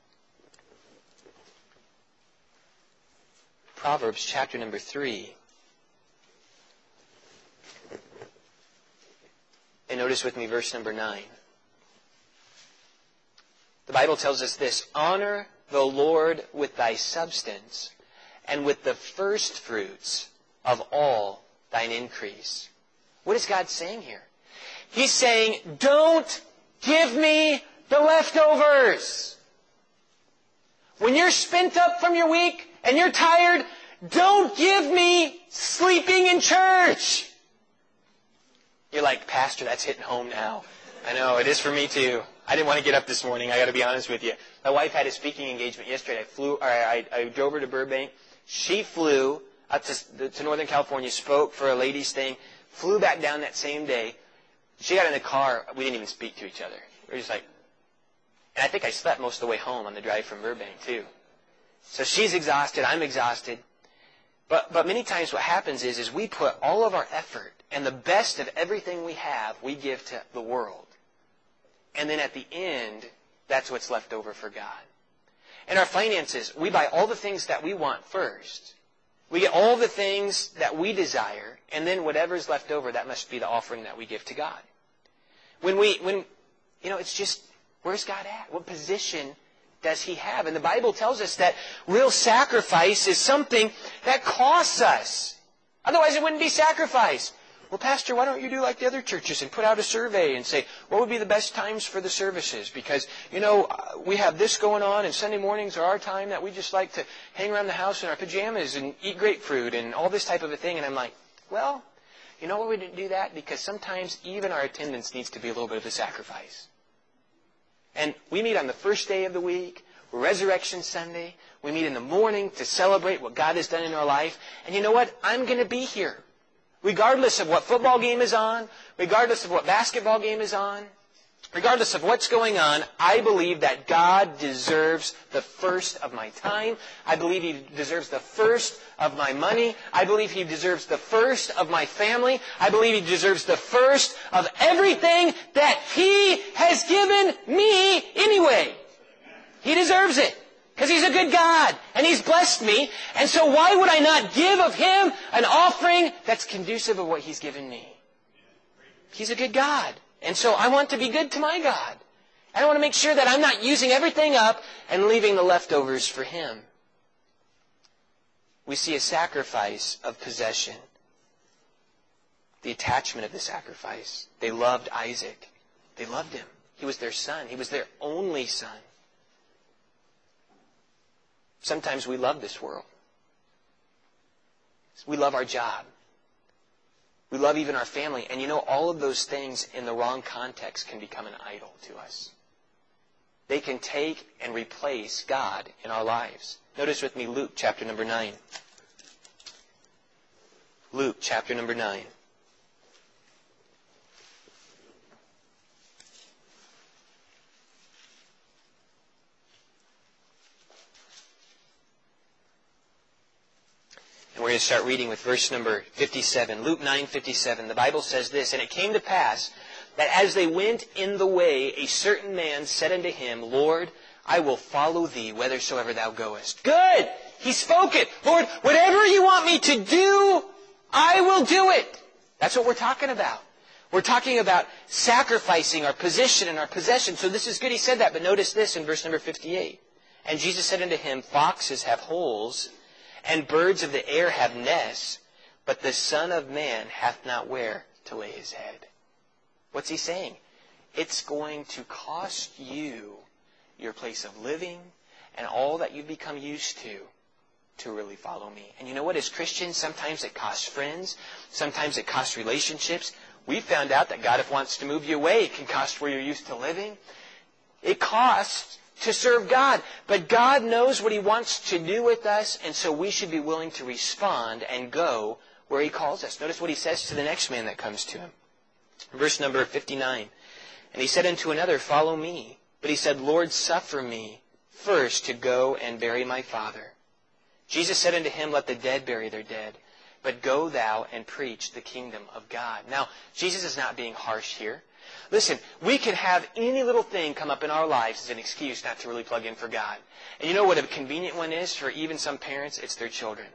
Proverbs chapter number three. And notice with me verse number nine. The Bible tells us this: honor the Lord with thy substance, and with the first fruits of all thine increase. What is God saying here? He's saying, don't give me the leftovers. When you're spent up from your week and you're tired, don't give me sleeping in church. You're like, Pastor, that's hitting home now. I know, it is for me too. I didn't want to get up this morning. I got to be honest with you. My wife had a speaking engagement yesterday. I flew, or I, I drove her to Burbank. She flew up to, to Northern California, spoke for a ladies' thing, flew back down that same day. She got in the car. We didn't even speak to each other. We were just like, and I think I slept most of the way home on the drive from Burbank too. So she's exhausted. I'm exhausted. But but many times what happens is is we put all of our effort and the best of everything we have, we give to the world. And then at the end, that's what's left over for God. In our finances, we buy all the things that we want first. We get all the things that we desire, and then whatever's left over, that must be the offering that we give to God. When we, when, you know, it's just, where's God at? What position does He have? And the Bible tells us that real sacrifice is something that costs us. Otherwise, it wouldn't be sacrifice. Well, Pastor, why don't you do like the other churches and put out a survey and say, what would be the best times for the services? Because, you know, we have this going on, and Sunday mornings are our time that we just like to hang around the house in our pajamas and eat grapefruit and all this type of a thing. And I'm like, well, you know why we didn't do that? Because sometimes even our attendance needs to be a little bit of a sacrifice. And we meet on the first day of the week, Resurrection Sunday. We meet in the morning to celebrate what God has done in our life. And you know what? I'm going to be here. Regardless of what football game is on, regardless of what basketball game is on, regardless of what's going on, I believe that God deserves the first of my time. I believe He deserves the first of my money. I believe He deserves the first of my family. I believe He deserves the first of everything that He has given me anyway. He deserves it. Because He's a good God, and He's blessed me. And so why would I not give of Him an offering that's conducive of what He's given me? He's a good God. And so I want to be good to my God. I want to make sure that I'm not using everything up and leaving the leftovers for Him. We see a sacrifice of possession. The attachment of the sacrifice. They loved Isaac. They loved him. He was their son. He was their only son. Sometimes we love this world. We love our job. We love even our family. And you know, all of those things in the wrong context can become an idol to us. They can take and replace God in our lives. Notice with me Luke chapter number nine. Luke chapter number nine. And we're going to start reading with verse number fifty-seven. Luke nine fifty-seven. The Bible says this, and it came to pass that as they went in the way, a certain man said unto him, Lord, I will follow thee whithersoever thou goest. Good! He spoke it. Lord, whatever you want me to do, I will do it. That's what we're talking about. We're talking about sacrificing our position and our possession. So this is good. He said that. But notice this in verse number fifty-eight. And Jesus said unto him, foxes have holes, and birds of the air have nests, but the Son of Man hath not where to lay his head. What's he saying? It's going to cost you your place of living and all that you've become used to to really follow me. And you know what? As Christians, sometimes it costs friends. Sometimes it costs relationships. We found out that God, if wants to move you away, it can cost where you're used to living. It costs to serve God. But God knows what he wants to do with us, and so we should be willing to respond and go where he calls us. Notice what he says to the next man that comes to him. Verse number fifty-nine. And he said unto another, follow me. But he said, Lord, suffer me first to go and bury my father. Jesus said unto him, let the dead bury their dead, but go thou and preach the kingdom of God. Now, Jesus is not being harsh here. Listen, we can have any little thing come up in our lives as an excuse not to really plug in for God. And you know what a convenient one is for even some parents? It's their children.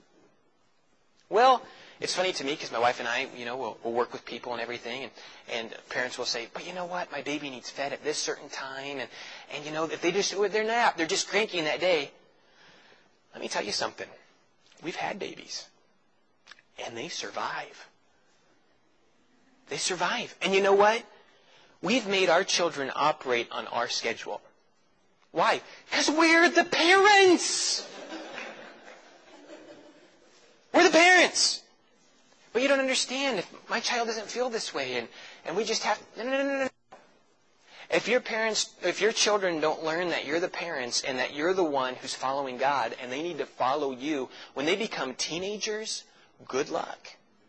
Well, it's funny to me because my wife and I, you know, we'll, we'll work with people and everything, and, and parents will say, but you know what, my baby needs fed at this certain time, and, and you know, if they just, with their nap, they're just cranky in that day. Let me tell you something. We've had babies, and they survive. They survive. And you know what? We've made our children operate on our schedule. Why? Because we're the parents. We're the parents. But you don't understand. If my child doesn't feel this way, and, and we just have... No, no, no, no, no. If your parents, if your children don't learn that you're the parents and that you're the one who's following God and they need to follow you, when they become teenagers, good luck.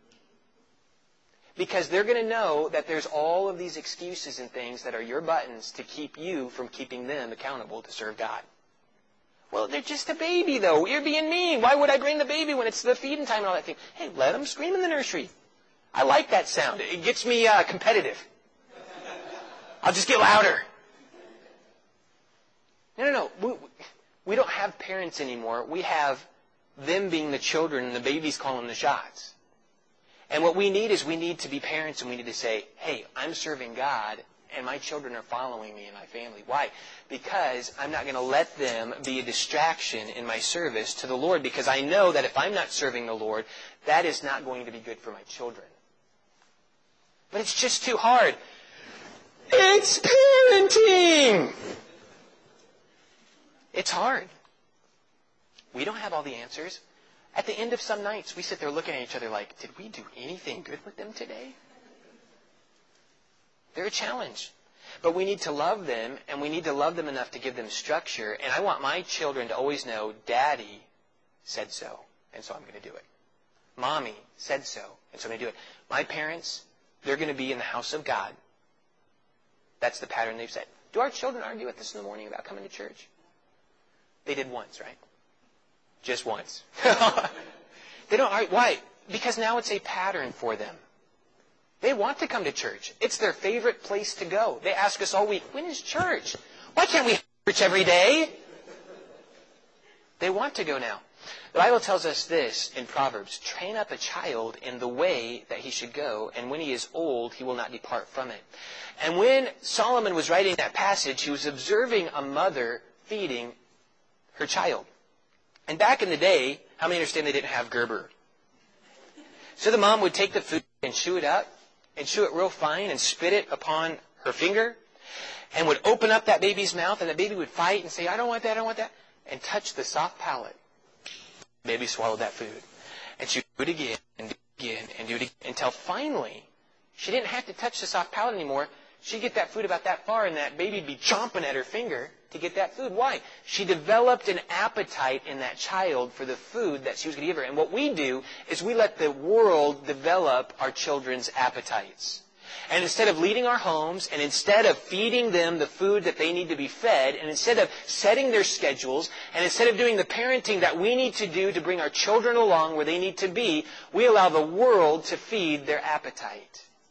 Because they're going to know that there's all of these excuses and things that are your buttons to keep you from keeping them accountable to serve God. Well, they're just a baby, though. You're being mean. Why would I bring the baby when it's the feeding time and all that thing? Hey, let them scream in the nursery. I like that sound. It gets me uh, competitive. I'll just get louder. No, no, no. We, we don't have parents anymore. We have them being the children and the babies calling the shots. And what we need is we need to be parents, and we need to say, hey, I'm serving God, and my children are following me and my family. Why? Because I'm not going to let them be a distraction in my service to the Lord, because I know that if I'm not serving the Lord, that is not going to be good for my children. But it's just too hard. It's parenting! It's hard. We don't have all the answers. At the end of some nights, we sit there looking at each other like, did we do anything good with them today? They're a challenge. But we need to love them, and we need to love them enough to give them structure. And I want my children to always know, Daddy said so, and so I'm going to do it. Mommy said so, and so I'm going to do it. My parents, they're going to be in the house of God. That's the pattern they've set. Do our children argue with us in the morning about coming to church? They did once, right? Just once. They don't argue. Why? Because now it's a pattern for them. They want to come to church. It's their favorite place to go. They ask us all week, when is church? Why can't we have church every day? They want to go now. The Bible tells us this in Proverbs, train up a child in the way that he should go, and when he is old, he will not depart from it. And when Solomon was writing that passage, he was observing a mother feeding her child. And back in the day, how many understand they didn't have Gerber? So the mom would take the food and chew it up, and chew it real fine, and spit it upon her finger, and would open up that baby's mouth, and the baby would fight and say, I don't want that, I don't want that, and touch the soft palate. Baby swallowed that food. And she would do it again, and do it again, and do it again, until finally, she didn't have to touch the soft palate anymore. She'd get that food about that far, and that baby'd be chomping at her finger to get that food. Why? She developed an appetite in that child for the food that she was going to give her. And what we do is we let the world develop our children's appetites. And instead of leading our homes, and instead of feeding them the food that they need to be fed, and instead of setting their schedules, and instead of doing the parenting that we need to do to bring our children along where they need to be, we allow the world to feed their appetite.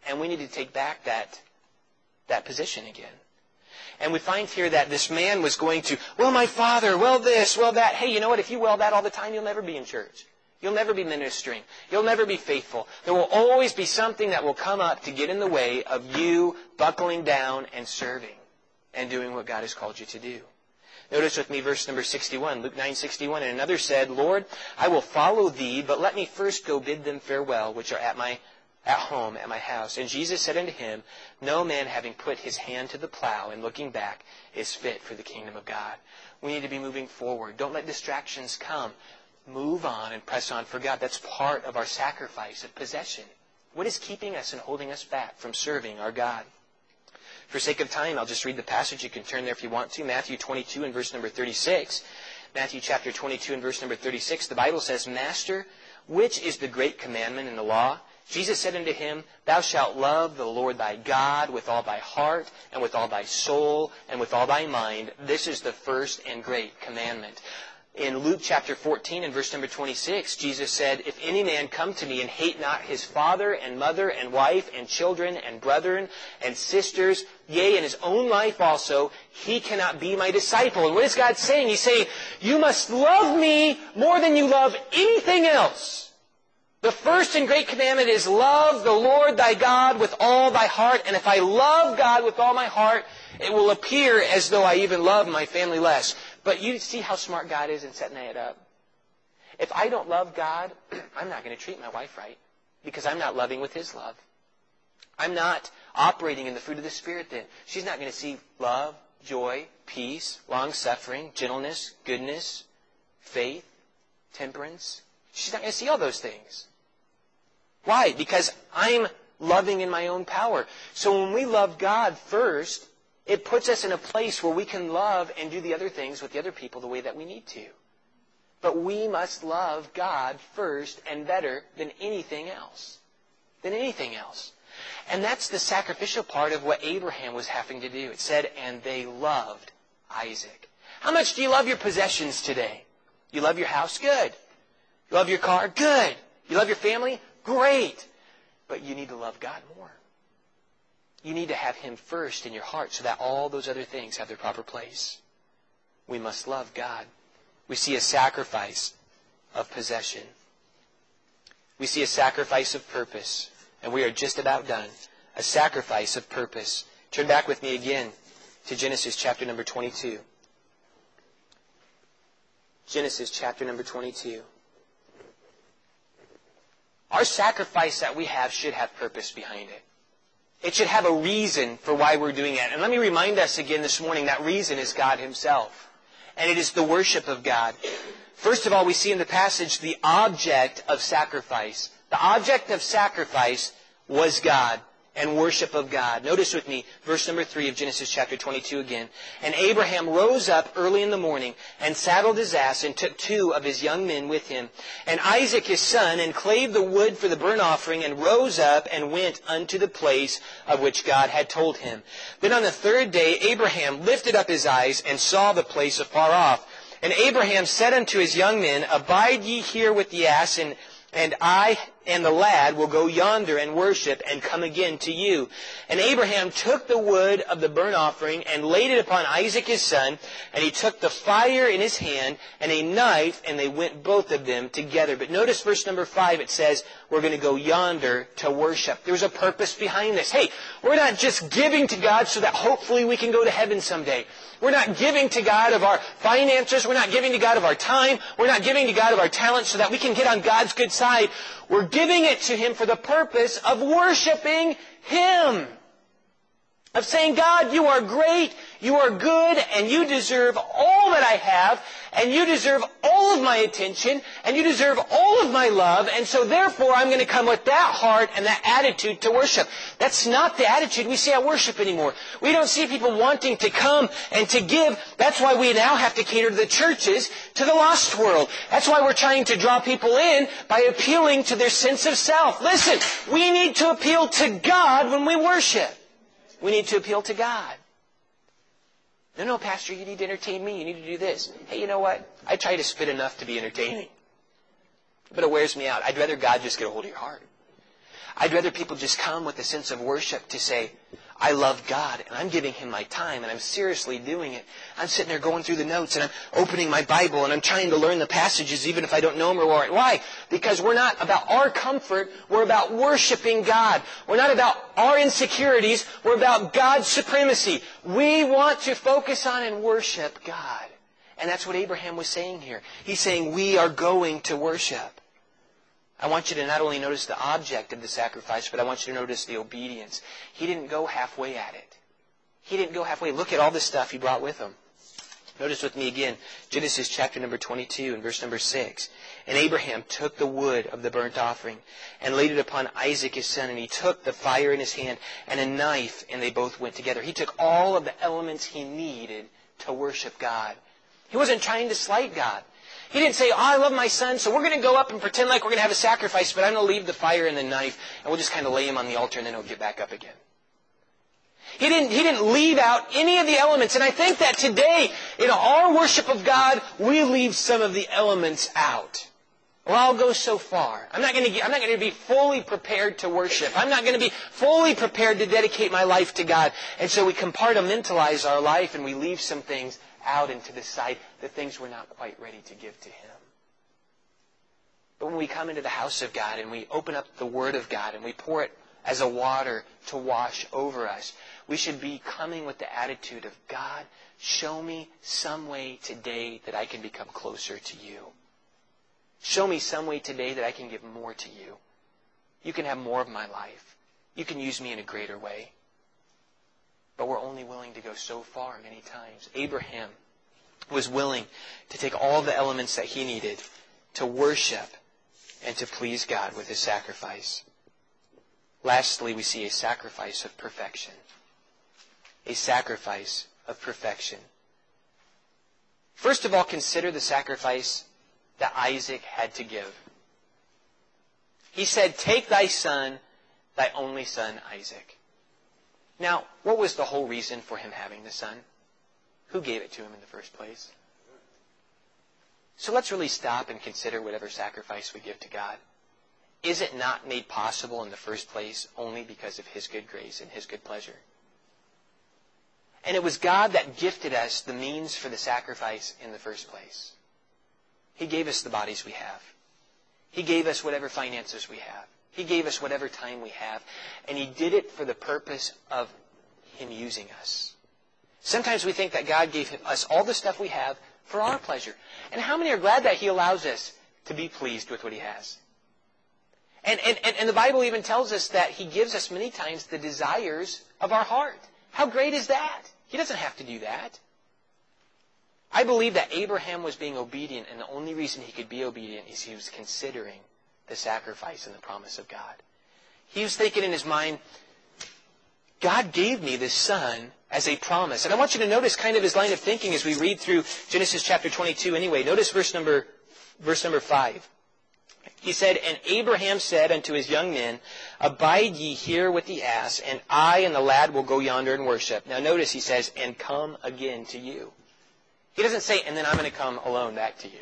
And we need to take back that, that position again. And we find here that this man was going to, well, my father, well this, well that. Hey, you know what? If you well that all the time, you'll never be in church. You'll never be ministering. You'll never be faithful. There will always be something that will come up to get in the way of you buckling down and serving and doing what God has called you to do. Notice with me verse number sixty-one, Luke nine sixty-one. And another said, Lord, I will follow thee, but let me first go bid them farewell, which are at my at home at my house. And Jesus said unto him, no man having put his hand to the plow and looking back is fit for the kingdom of God. We need to be moving forward. Don't let distractions come. Move on and press on for God. That's part of our sacrifice of possession. What is keeping us and holding us back from serving our God? For sake of time, I'll just read the passage. You can turn there if you want to. Matthew twenty-two and verse number thirty-six. Matthew chapter twenty-two and verse number thirty-six. The Bible says, Master, which is the great commandment in the law? Jesus said unto him, Thou shalt love the Lord thy God with all thy heart, and with all thy soul, and with all thy mind. This is the first and great commandment. In Luke chapter fourteen and verse number twenty-six, Jesus said, If any man come to me and hate not his father and mother and wife and children and brethren and sisters, yea, and his own life also, he cannot be my disciple. And what is God saying? He's saying, you must love me more than you love anything else. The first and great commandment is love the Lord thy God with all thy heart. And if I love God with all my heart, it will appear as though I even love my family less. But you see how smart God is in setting that up? If I don't love God, I'm not going to treat my wife right because I'm not loving with His love. I'm not operating in the fruit of the Spirit then. She's not going to see love, joy, peace, long-suffering, gentleness, goodness, faith, temperance. She's not going to see all those things. Why? Because I'm loving in my own power. So when we love God first, it puts us in a place where we can love and do the other things with the other people the way that we need to. But we must love God first and better than anything else. Than anything else. And that's the sacrificial part of what Abraham was having to do. It said, and they loved Isaac. How much do you love your possessions today? You love your house? Good. You love your car? Good. You love your family? Great. But you need to love God more. You need to have Him first in your heart so that all those other things have their proper place. We must love God. We see a sacrifice of possession. We see a sacrifice of purpose. And we are just about done. A sacrifice of purpose. Turn back with me again to Genesis chapter number twenty-two. Genesis chapter number twenty-two. Our sacrifice that we have should have purpose behind it. It should have a reason for why we're doing it. And let me remind us again this morning, that reason is God Himself. And it is the worship of God. First of all, we see in the passage the object of sacrifice. The object of sacrifice was God and worship of God. Notice with me, verse number three of Genesis chapter twenty-two again. And Abraham rose up early in the morning and saddled his ass and took two of his young men with him, and Isaac his son, and clave the wood for the burnt offering, and rose up and went unto the place of which God had told him. Then on the third day Abraham lifted up his eyes and saw the place afar off. And Abraham said unto his young men, Abide ye here with the ass, and And I and the lad will go yonder and worship and come again to you. And Abraham took the wood of the burnt offering and laid it upon Isaac his son. And he took the fire in his hand and a knife, and they went both of them together. But notice verse number five, it says, we're going to go yonder to worship. There's a purpose behind this. Hey, we're not just giving to God so that hopefully we can go to heaven someday. We're not giving to God of our finances. We're not giving to God of our time. We're not giving to God of our talent so that we can get on God's good side. We're giving it to Him for the purpose of worshiping Him. Of saying, God, you are great, you are good, and you deserve all that I have, and you deserve all of my attention, and you deserve all of my love, and so therefore I'm going to come with that heart and that attitude to worship. That's not the attitude we see at worship anymore. We don't see people wanting to come and to give. That's why we now have to cater to the churches, to the lost world. That's why we're trying to draw people in by appealing to their sense of self. Listen, we need to appeal to God when we worship. We need to appeal to God. No, no, Pastor, you need to entertain me. You need to do this. Hey, you know what? I try to spit enough to be entertaining. But it wears me out. I'd rather God just get a hold of your heart. I'd rather people just come with a sense of worship to say, I love God, and I'm giving Him my time, and I'm seriously doing it. I'm sitting there going through the notes, and I'm opening my Bible, and I'm trying to learn the passages, even if I don't know them or what. Why? Because we're not about our comfort. We're about worshiping God. We're not about our insecurities. We're about God's supremacy. We want to focus on and worship God. And that's what Abraham was saying here. He's saying, we are going to worship. I want you to not only notice the object of the sacrifice, but I want you to notice the obedience. He didn't go halfway at it. He didn't go halfway. Look at all the stuff he brought with him. Notice with me again, Genesis chapter number twenty-two and verse number six. And Abraham took the wood of the burnt offering and laid it upon Isaac his son. And he took the fire in his hand and a knife, and they both went together. He took all of the elements he needed to worship God. He wasn't trying to slight God. He didn't say, oh, I love my son, so we're going to go up and pretend like we're going to have a sacrifice, but I'm going to leave the fire and the knife, and we'll just kind of lay him on the altar, and then he'll get back up again. He didn't, he didn't leave out any of the elements. And I think that today, in our worship of God, we leave some of the elements out. Or I'll go so far. I'm not going to get, I'm not going to be fully prepared to worship. I'm not going to be fully prepared to dedicate my life to God. And so we compartmentalize our life and we leave some things out and to the side, the things we're not quite ready to give to Him. But when we come into the house of God and we open up the Word of God and we pour it as a water to wash over us, we should be coming with the attitude of, God, show me some way today that I can become closer to You. Show me some way today that I can give more to You. You can have more of my life. You can use me in a greater way. But we're only willing to go so far many times. Abraham was willing to take all the elements that he needed to worship and to please God with his sacrifice. Lastly, we see a sacrifice of perfection. A sacrifice of perfection. First of all, consider the sacrifice that Isaac had to give. He said, take thy son, thy only son, Isaac. Now, what was the whole reason for him having the son? Who gave it to him in the first place? So let's really stop and consider whatever sacrifice we give to God. Is it not made possible in the first place only because of His good grace and His good pleasure? And it was God that gifted us the means for the sacrifice in the first place. He gave us the bodies we have. He gave us whatever finances we have. He gave us whatever time we have. And He did it for the purpose of Him using us. Sometimes we think that God gave us all the stuff we have for our pleasure. And how many are glad that He allows us to be pleased with what He has? And, and, and the Bible even tells us that He gives us many times the desires of our heart. How great is that? He doesn't have to do that. I believe that Abraham was being obedient, and the only reason he could be obedient is he was considering the sacrifice and the promise of God. He was thinking in his mind, God gave me this son as a promise. And I want you to notice kind of his line of thinking as we read through Genesis chapter twenty-two anyway. Notice verse number, verse number five. He said, and Abraham said unto his young men, abide ye here with the ass, and I and the lad will go yonder and worship. Now notice he says, and come again to you. He doesn't say, and then I'm going to come alone back to you.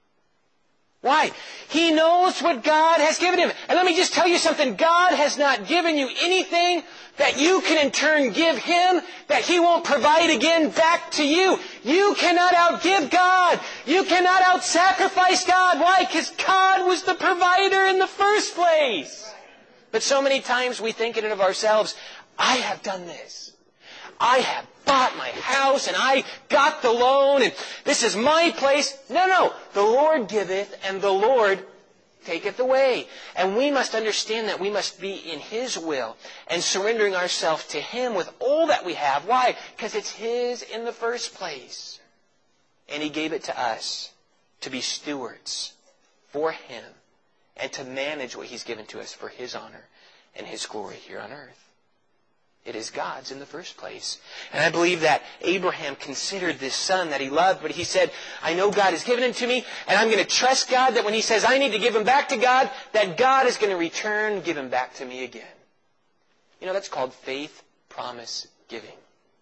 Why? He knows what God has given him. And let me just tell you something. God has not given you anything that you can in turn give Him that He won't provide again back to you. You cannot outgive God. You cannot out-sacrifice God. Why? Because God was the provider in the first place. But so many times we think in and of ourselves, I have done this. I have bought my house and I got the loan and this is my place. No, no. The Lord giveth and the Lord taketh away. And we must understand that we must be in His will and surrendering ourselves to Him with all that we have. Why? Because it's His in the first place. And He gave it to us to be stewards for Him and to manage what He's given to us for His honor and His glory here on earth. It is God's in the first place. And I believe that Abraham considered this son that he loved, but he said, I know God has given him to me, and I'm going to trust God that when He says I need to give him back to God, that God is going to return, give him back to me again. You know, that's called faith promise giving.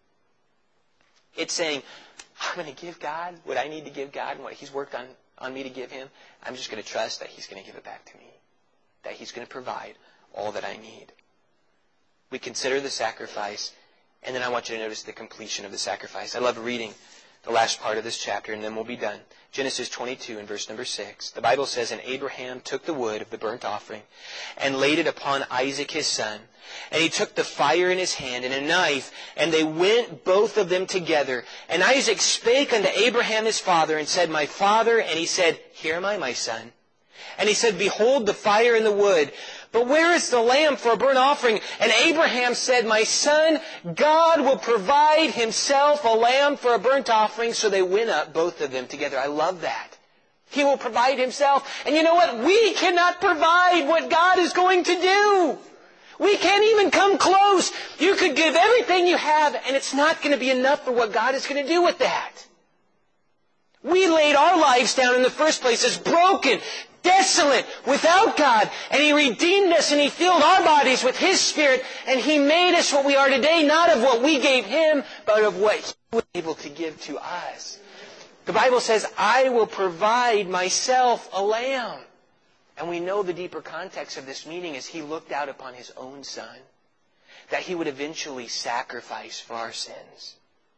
It's saying, I'm going to give God what I need to give God and what He's worked on, on me to give Him. I'm just going to trust that He's going to give it back to me. That He's going to provide all that I need. We consider the sacrifice, and then I want you to notice the completion of the sacrifice. I love reading the last part of this chapter, and then we'll be done. Genesis twenty-two and verse number six. The Bible says, "And Abraham took the wood of the burnt offering and laid it upon Isaac his son. And he took the fire in his hand and a knife, and they went both of them together. And Isaac spake unto Abraham his father, and said, My father. And he said, Here am I, my son. And he said, Behold the fire and the wood, but where is the lamb for a burnt offering? And Abraham said, My son, God will provide himself a lamb for a burnt offering. So they went up, both of them together." I love that. He will provide himself. And you know what? We cannot provide what God is going to do. We can't even come close. You could give everything you have, and it's not going to be enough for what God is going to do with that. We laid our lives down in the first place as broken, desolate, without God. And He redeemed us, and He filled our bodies with His Spirit. And He made us what we are today, not of what we gave Him, but of what He was able to give to us. The Bible says, I will provide myself a lamb. And we know the deeper context of this meaning is He looked out upon His own Son, that He would eventually sacrifice for our sins.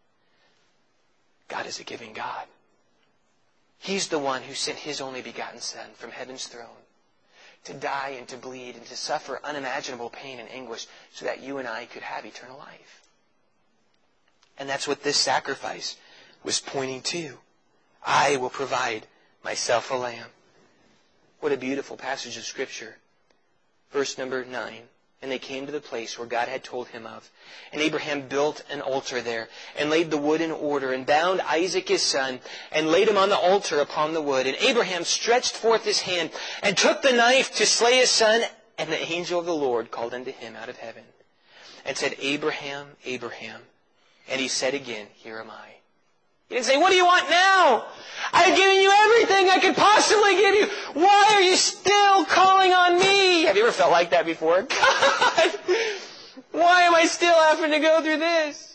God is a giving God. He's the one who sent His only begotten Son from heaven's throne to die and to bleed and to suffer unimaginable pain and anguish so that you and I could have eternal life. And that's what this sacrifice was pointing to. I will provide myself a lamb. What a beautiful passage of Scripture. Verse number nine. "And they came to the place where God had told him of. And Abraham built an altar there, and laid the wood in order, and bound Isaac his son, and laid him on the altar upon the wood. And Abraham stretched forth his hand, and took the knife to slay his son. And the angel of the Lord called unto him out of heaven, and said, Abraham, Abraham. And he said again, Here am I. He didn't say, What do you want now? I've given you everything I could possibly give you. Why are you still calling on me? Have you ever felt like that before? God, why am I still having to go through this?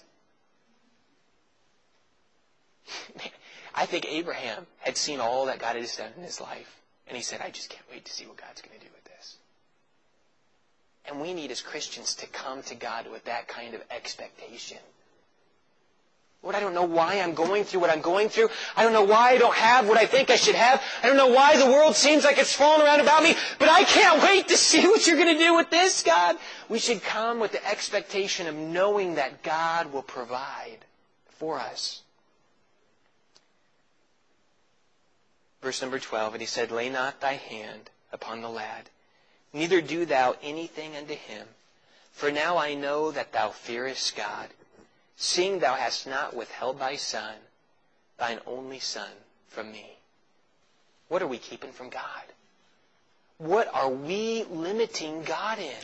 I think Abraham had seen all that God had done in his life. And he said, I just can't wait to see what God's going to do with this. And we need as Christians to come to God with that kind of expectation. Lord, I don't know why I'm going through what I'm going through. I don't know why I don't have what I think I should have. I don't know why the world seems like it's falling around about me. But I can't wait to see what you're going to do with this, God. We should come with the expectation of knowing that God will provide for us. Verse number twelve, And he said, Lay not thy hand upon the lad, neither do thou anything unto him. For now I know that thou fearest God, seeing thou hast not withheld thy son, thine only son, from me. What are we keeping from God? What are we limiting God in?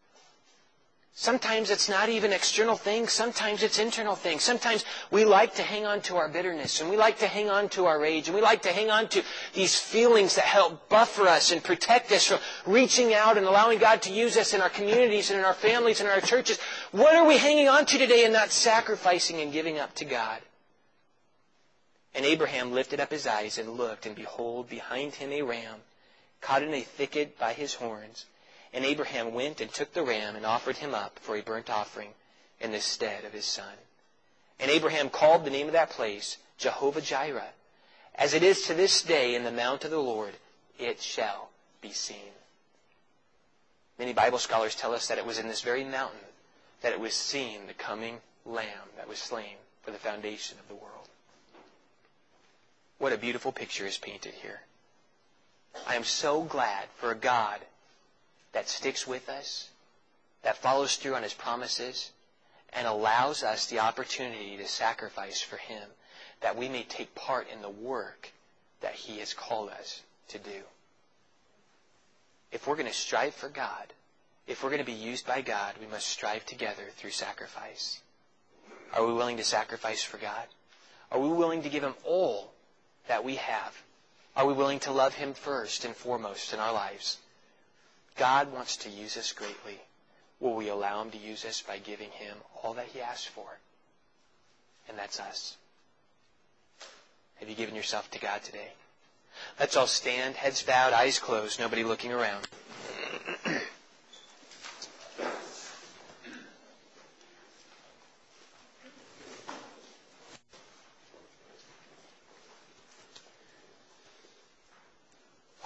Sometimes it's not even external things. Sometimes it's internal things. Sometimes we like to hang on to our bitterness, and we like to hang on to our rage, and we like to hang on to these feelings that help buffer us and protect us from reaching out and allowing God to use us in our communities and in our families and in our churches. What are we hanging on to today and not sacrificing and giving up to God? And Abraham lifted up his eyes and looked, and behold, behind him a ram, caught in a thicket by his horns. And Abraham went and took the ram and offered him up for a burnt offering in the stead of his son. And Abraham called the name of that place Jehovah-Jireh. As it is to this day in the mount of the Lord, it shall be seen. Many Bible scholars tell us that it was in this very mountain that it was seen the coming lamb that was slain for the foundation of the world. What a beautiful picture is painted here. I am so glad for a God that sticks with us, that follows through on His promises, and allows us the opportunity to sacrifice for Him, that we may take part in the work that He has called us to do. If we're going to strive for God, if we're going to be used by God, we must strive together through sacrifice. Are we willing to sacrifice for God? Are we willing to give Him all that we have? Are we willing to love Him first and foremost in our lives? God wants to use us greatly. Will we allow Him to use us by giving Him all that He asks for? And that's us. Have you given yourself to God today? Let's all stand, heads bowed, eyes closed, nobody looking around.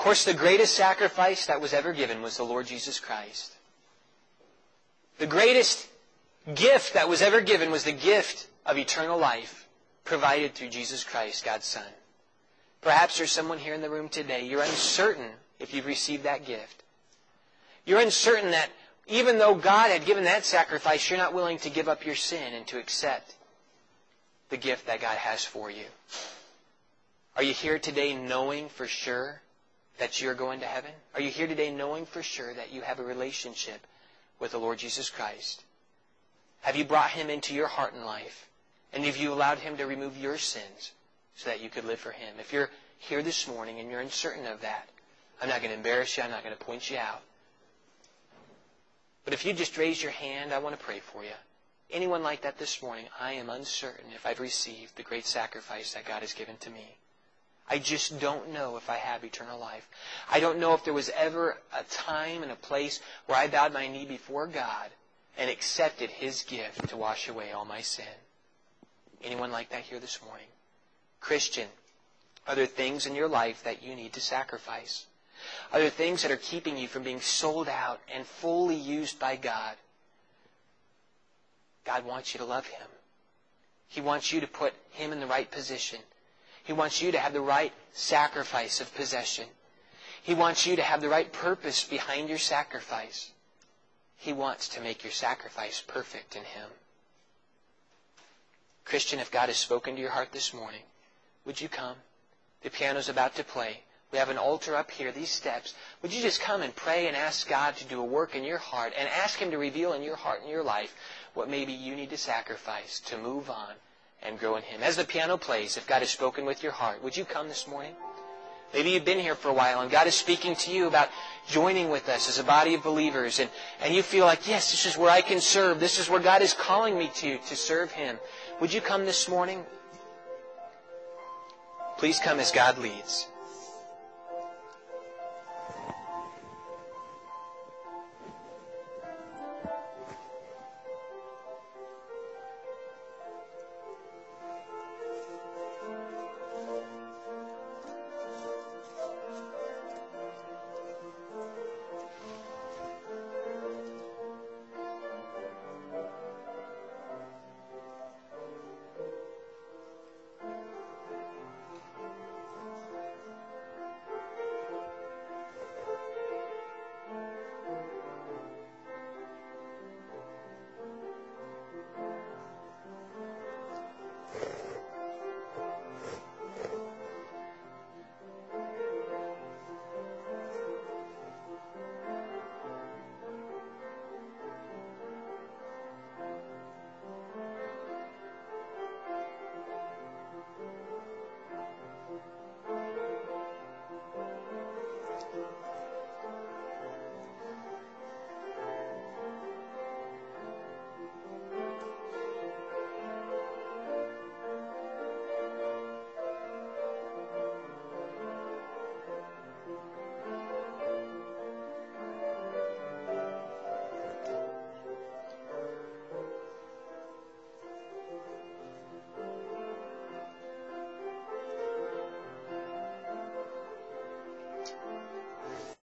course, the greatest sacrifice that was ever given was the Lord Jesus Christ. The greatest gift that was ever given was the gift of eternal life provided through Jesus Christ, God's Son. Perhaps there's someone here in the room today, you're uncertain if you've received that gift. You're uncertain that even though God had given that sacrifice, you're not willing to give up your sin and to accept the gift that God has for you. Are you here today knowing for sure that you're going to heaven? Are you here today knowing for sure that you have a relationship with the Lord Jesus Christ? Have you brought Him into your heart and life? And have you allowed Him to remove your sins so that you could live for Him? If you're here this morning and you're uncertain of that, I'm not going to embarrass you. I'm not going to point you out. But if you just raise your hand, I want to pray for you. Anyone like that this morning, I am uncertain if I've received the great sacrifice that God has given to me. I just don't know if I have eternal life. I don't know if there was ever a time and a place where I bowed my knee before God and accepted His gift to wash away all my sin. Anyone like that here this morning? Christian, are there things in your life that you need to sacrifice? Are there things that are keeping you from being sold out and fully used by God? God wants you to love Him. He wants you to put Him in the right position. He wants you to have the right sacrifice of possession. He wants you to have the right purpose behind your sacrifice. He wants to make your sacrifice perfect in Him. Christian, if God has spoken to your heart this morning, would you come? The piano's about to play. We have an altar up here, these steps. Would you just come and pray and ask God to do a work in your heart and ask Him to reveal in your heart and your life what maybe you need to sacrifice to move on and grow in Him. As the piano plays, if God has spoken with your heart, would you come this morning? Maybe you've been here for a while and God is speaking to you about joining with us as a body of believers, and, and you feel like, yes, this is where I can serve. This is where God is calling me to, to serve Him. Would you come this morning? Please come as God leads.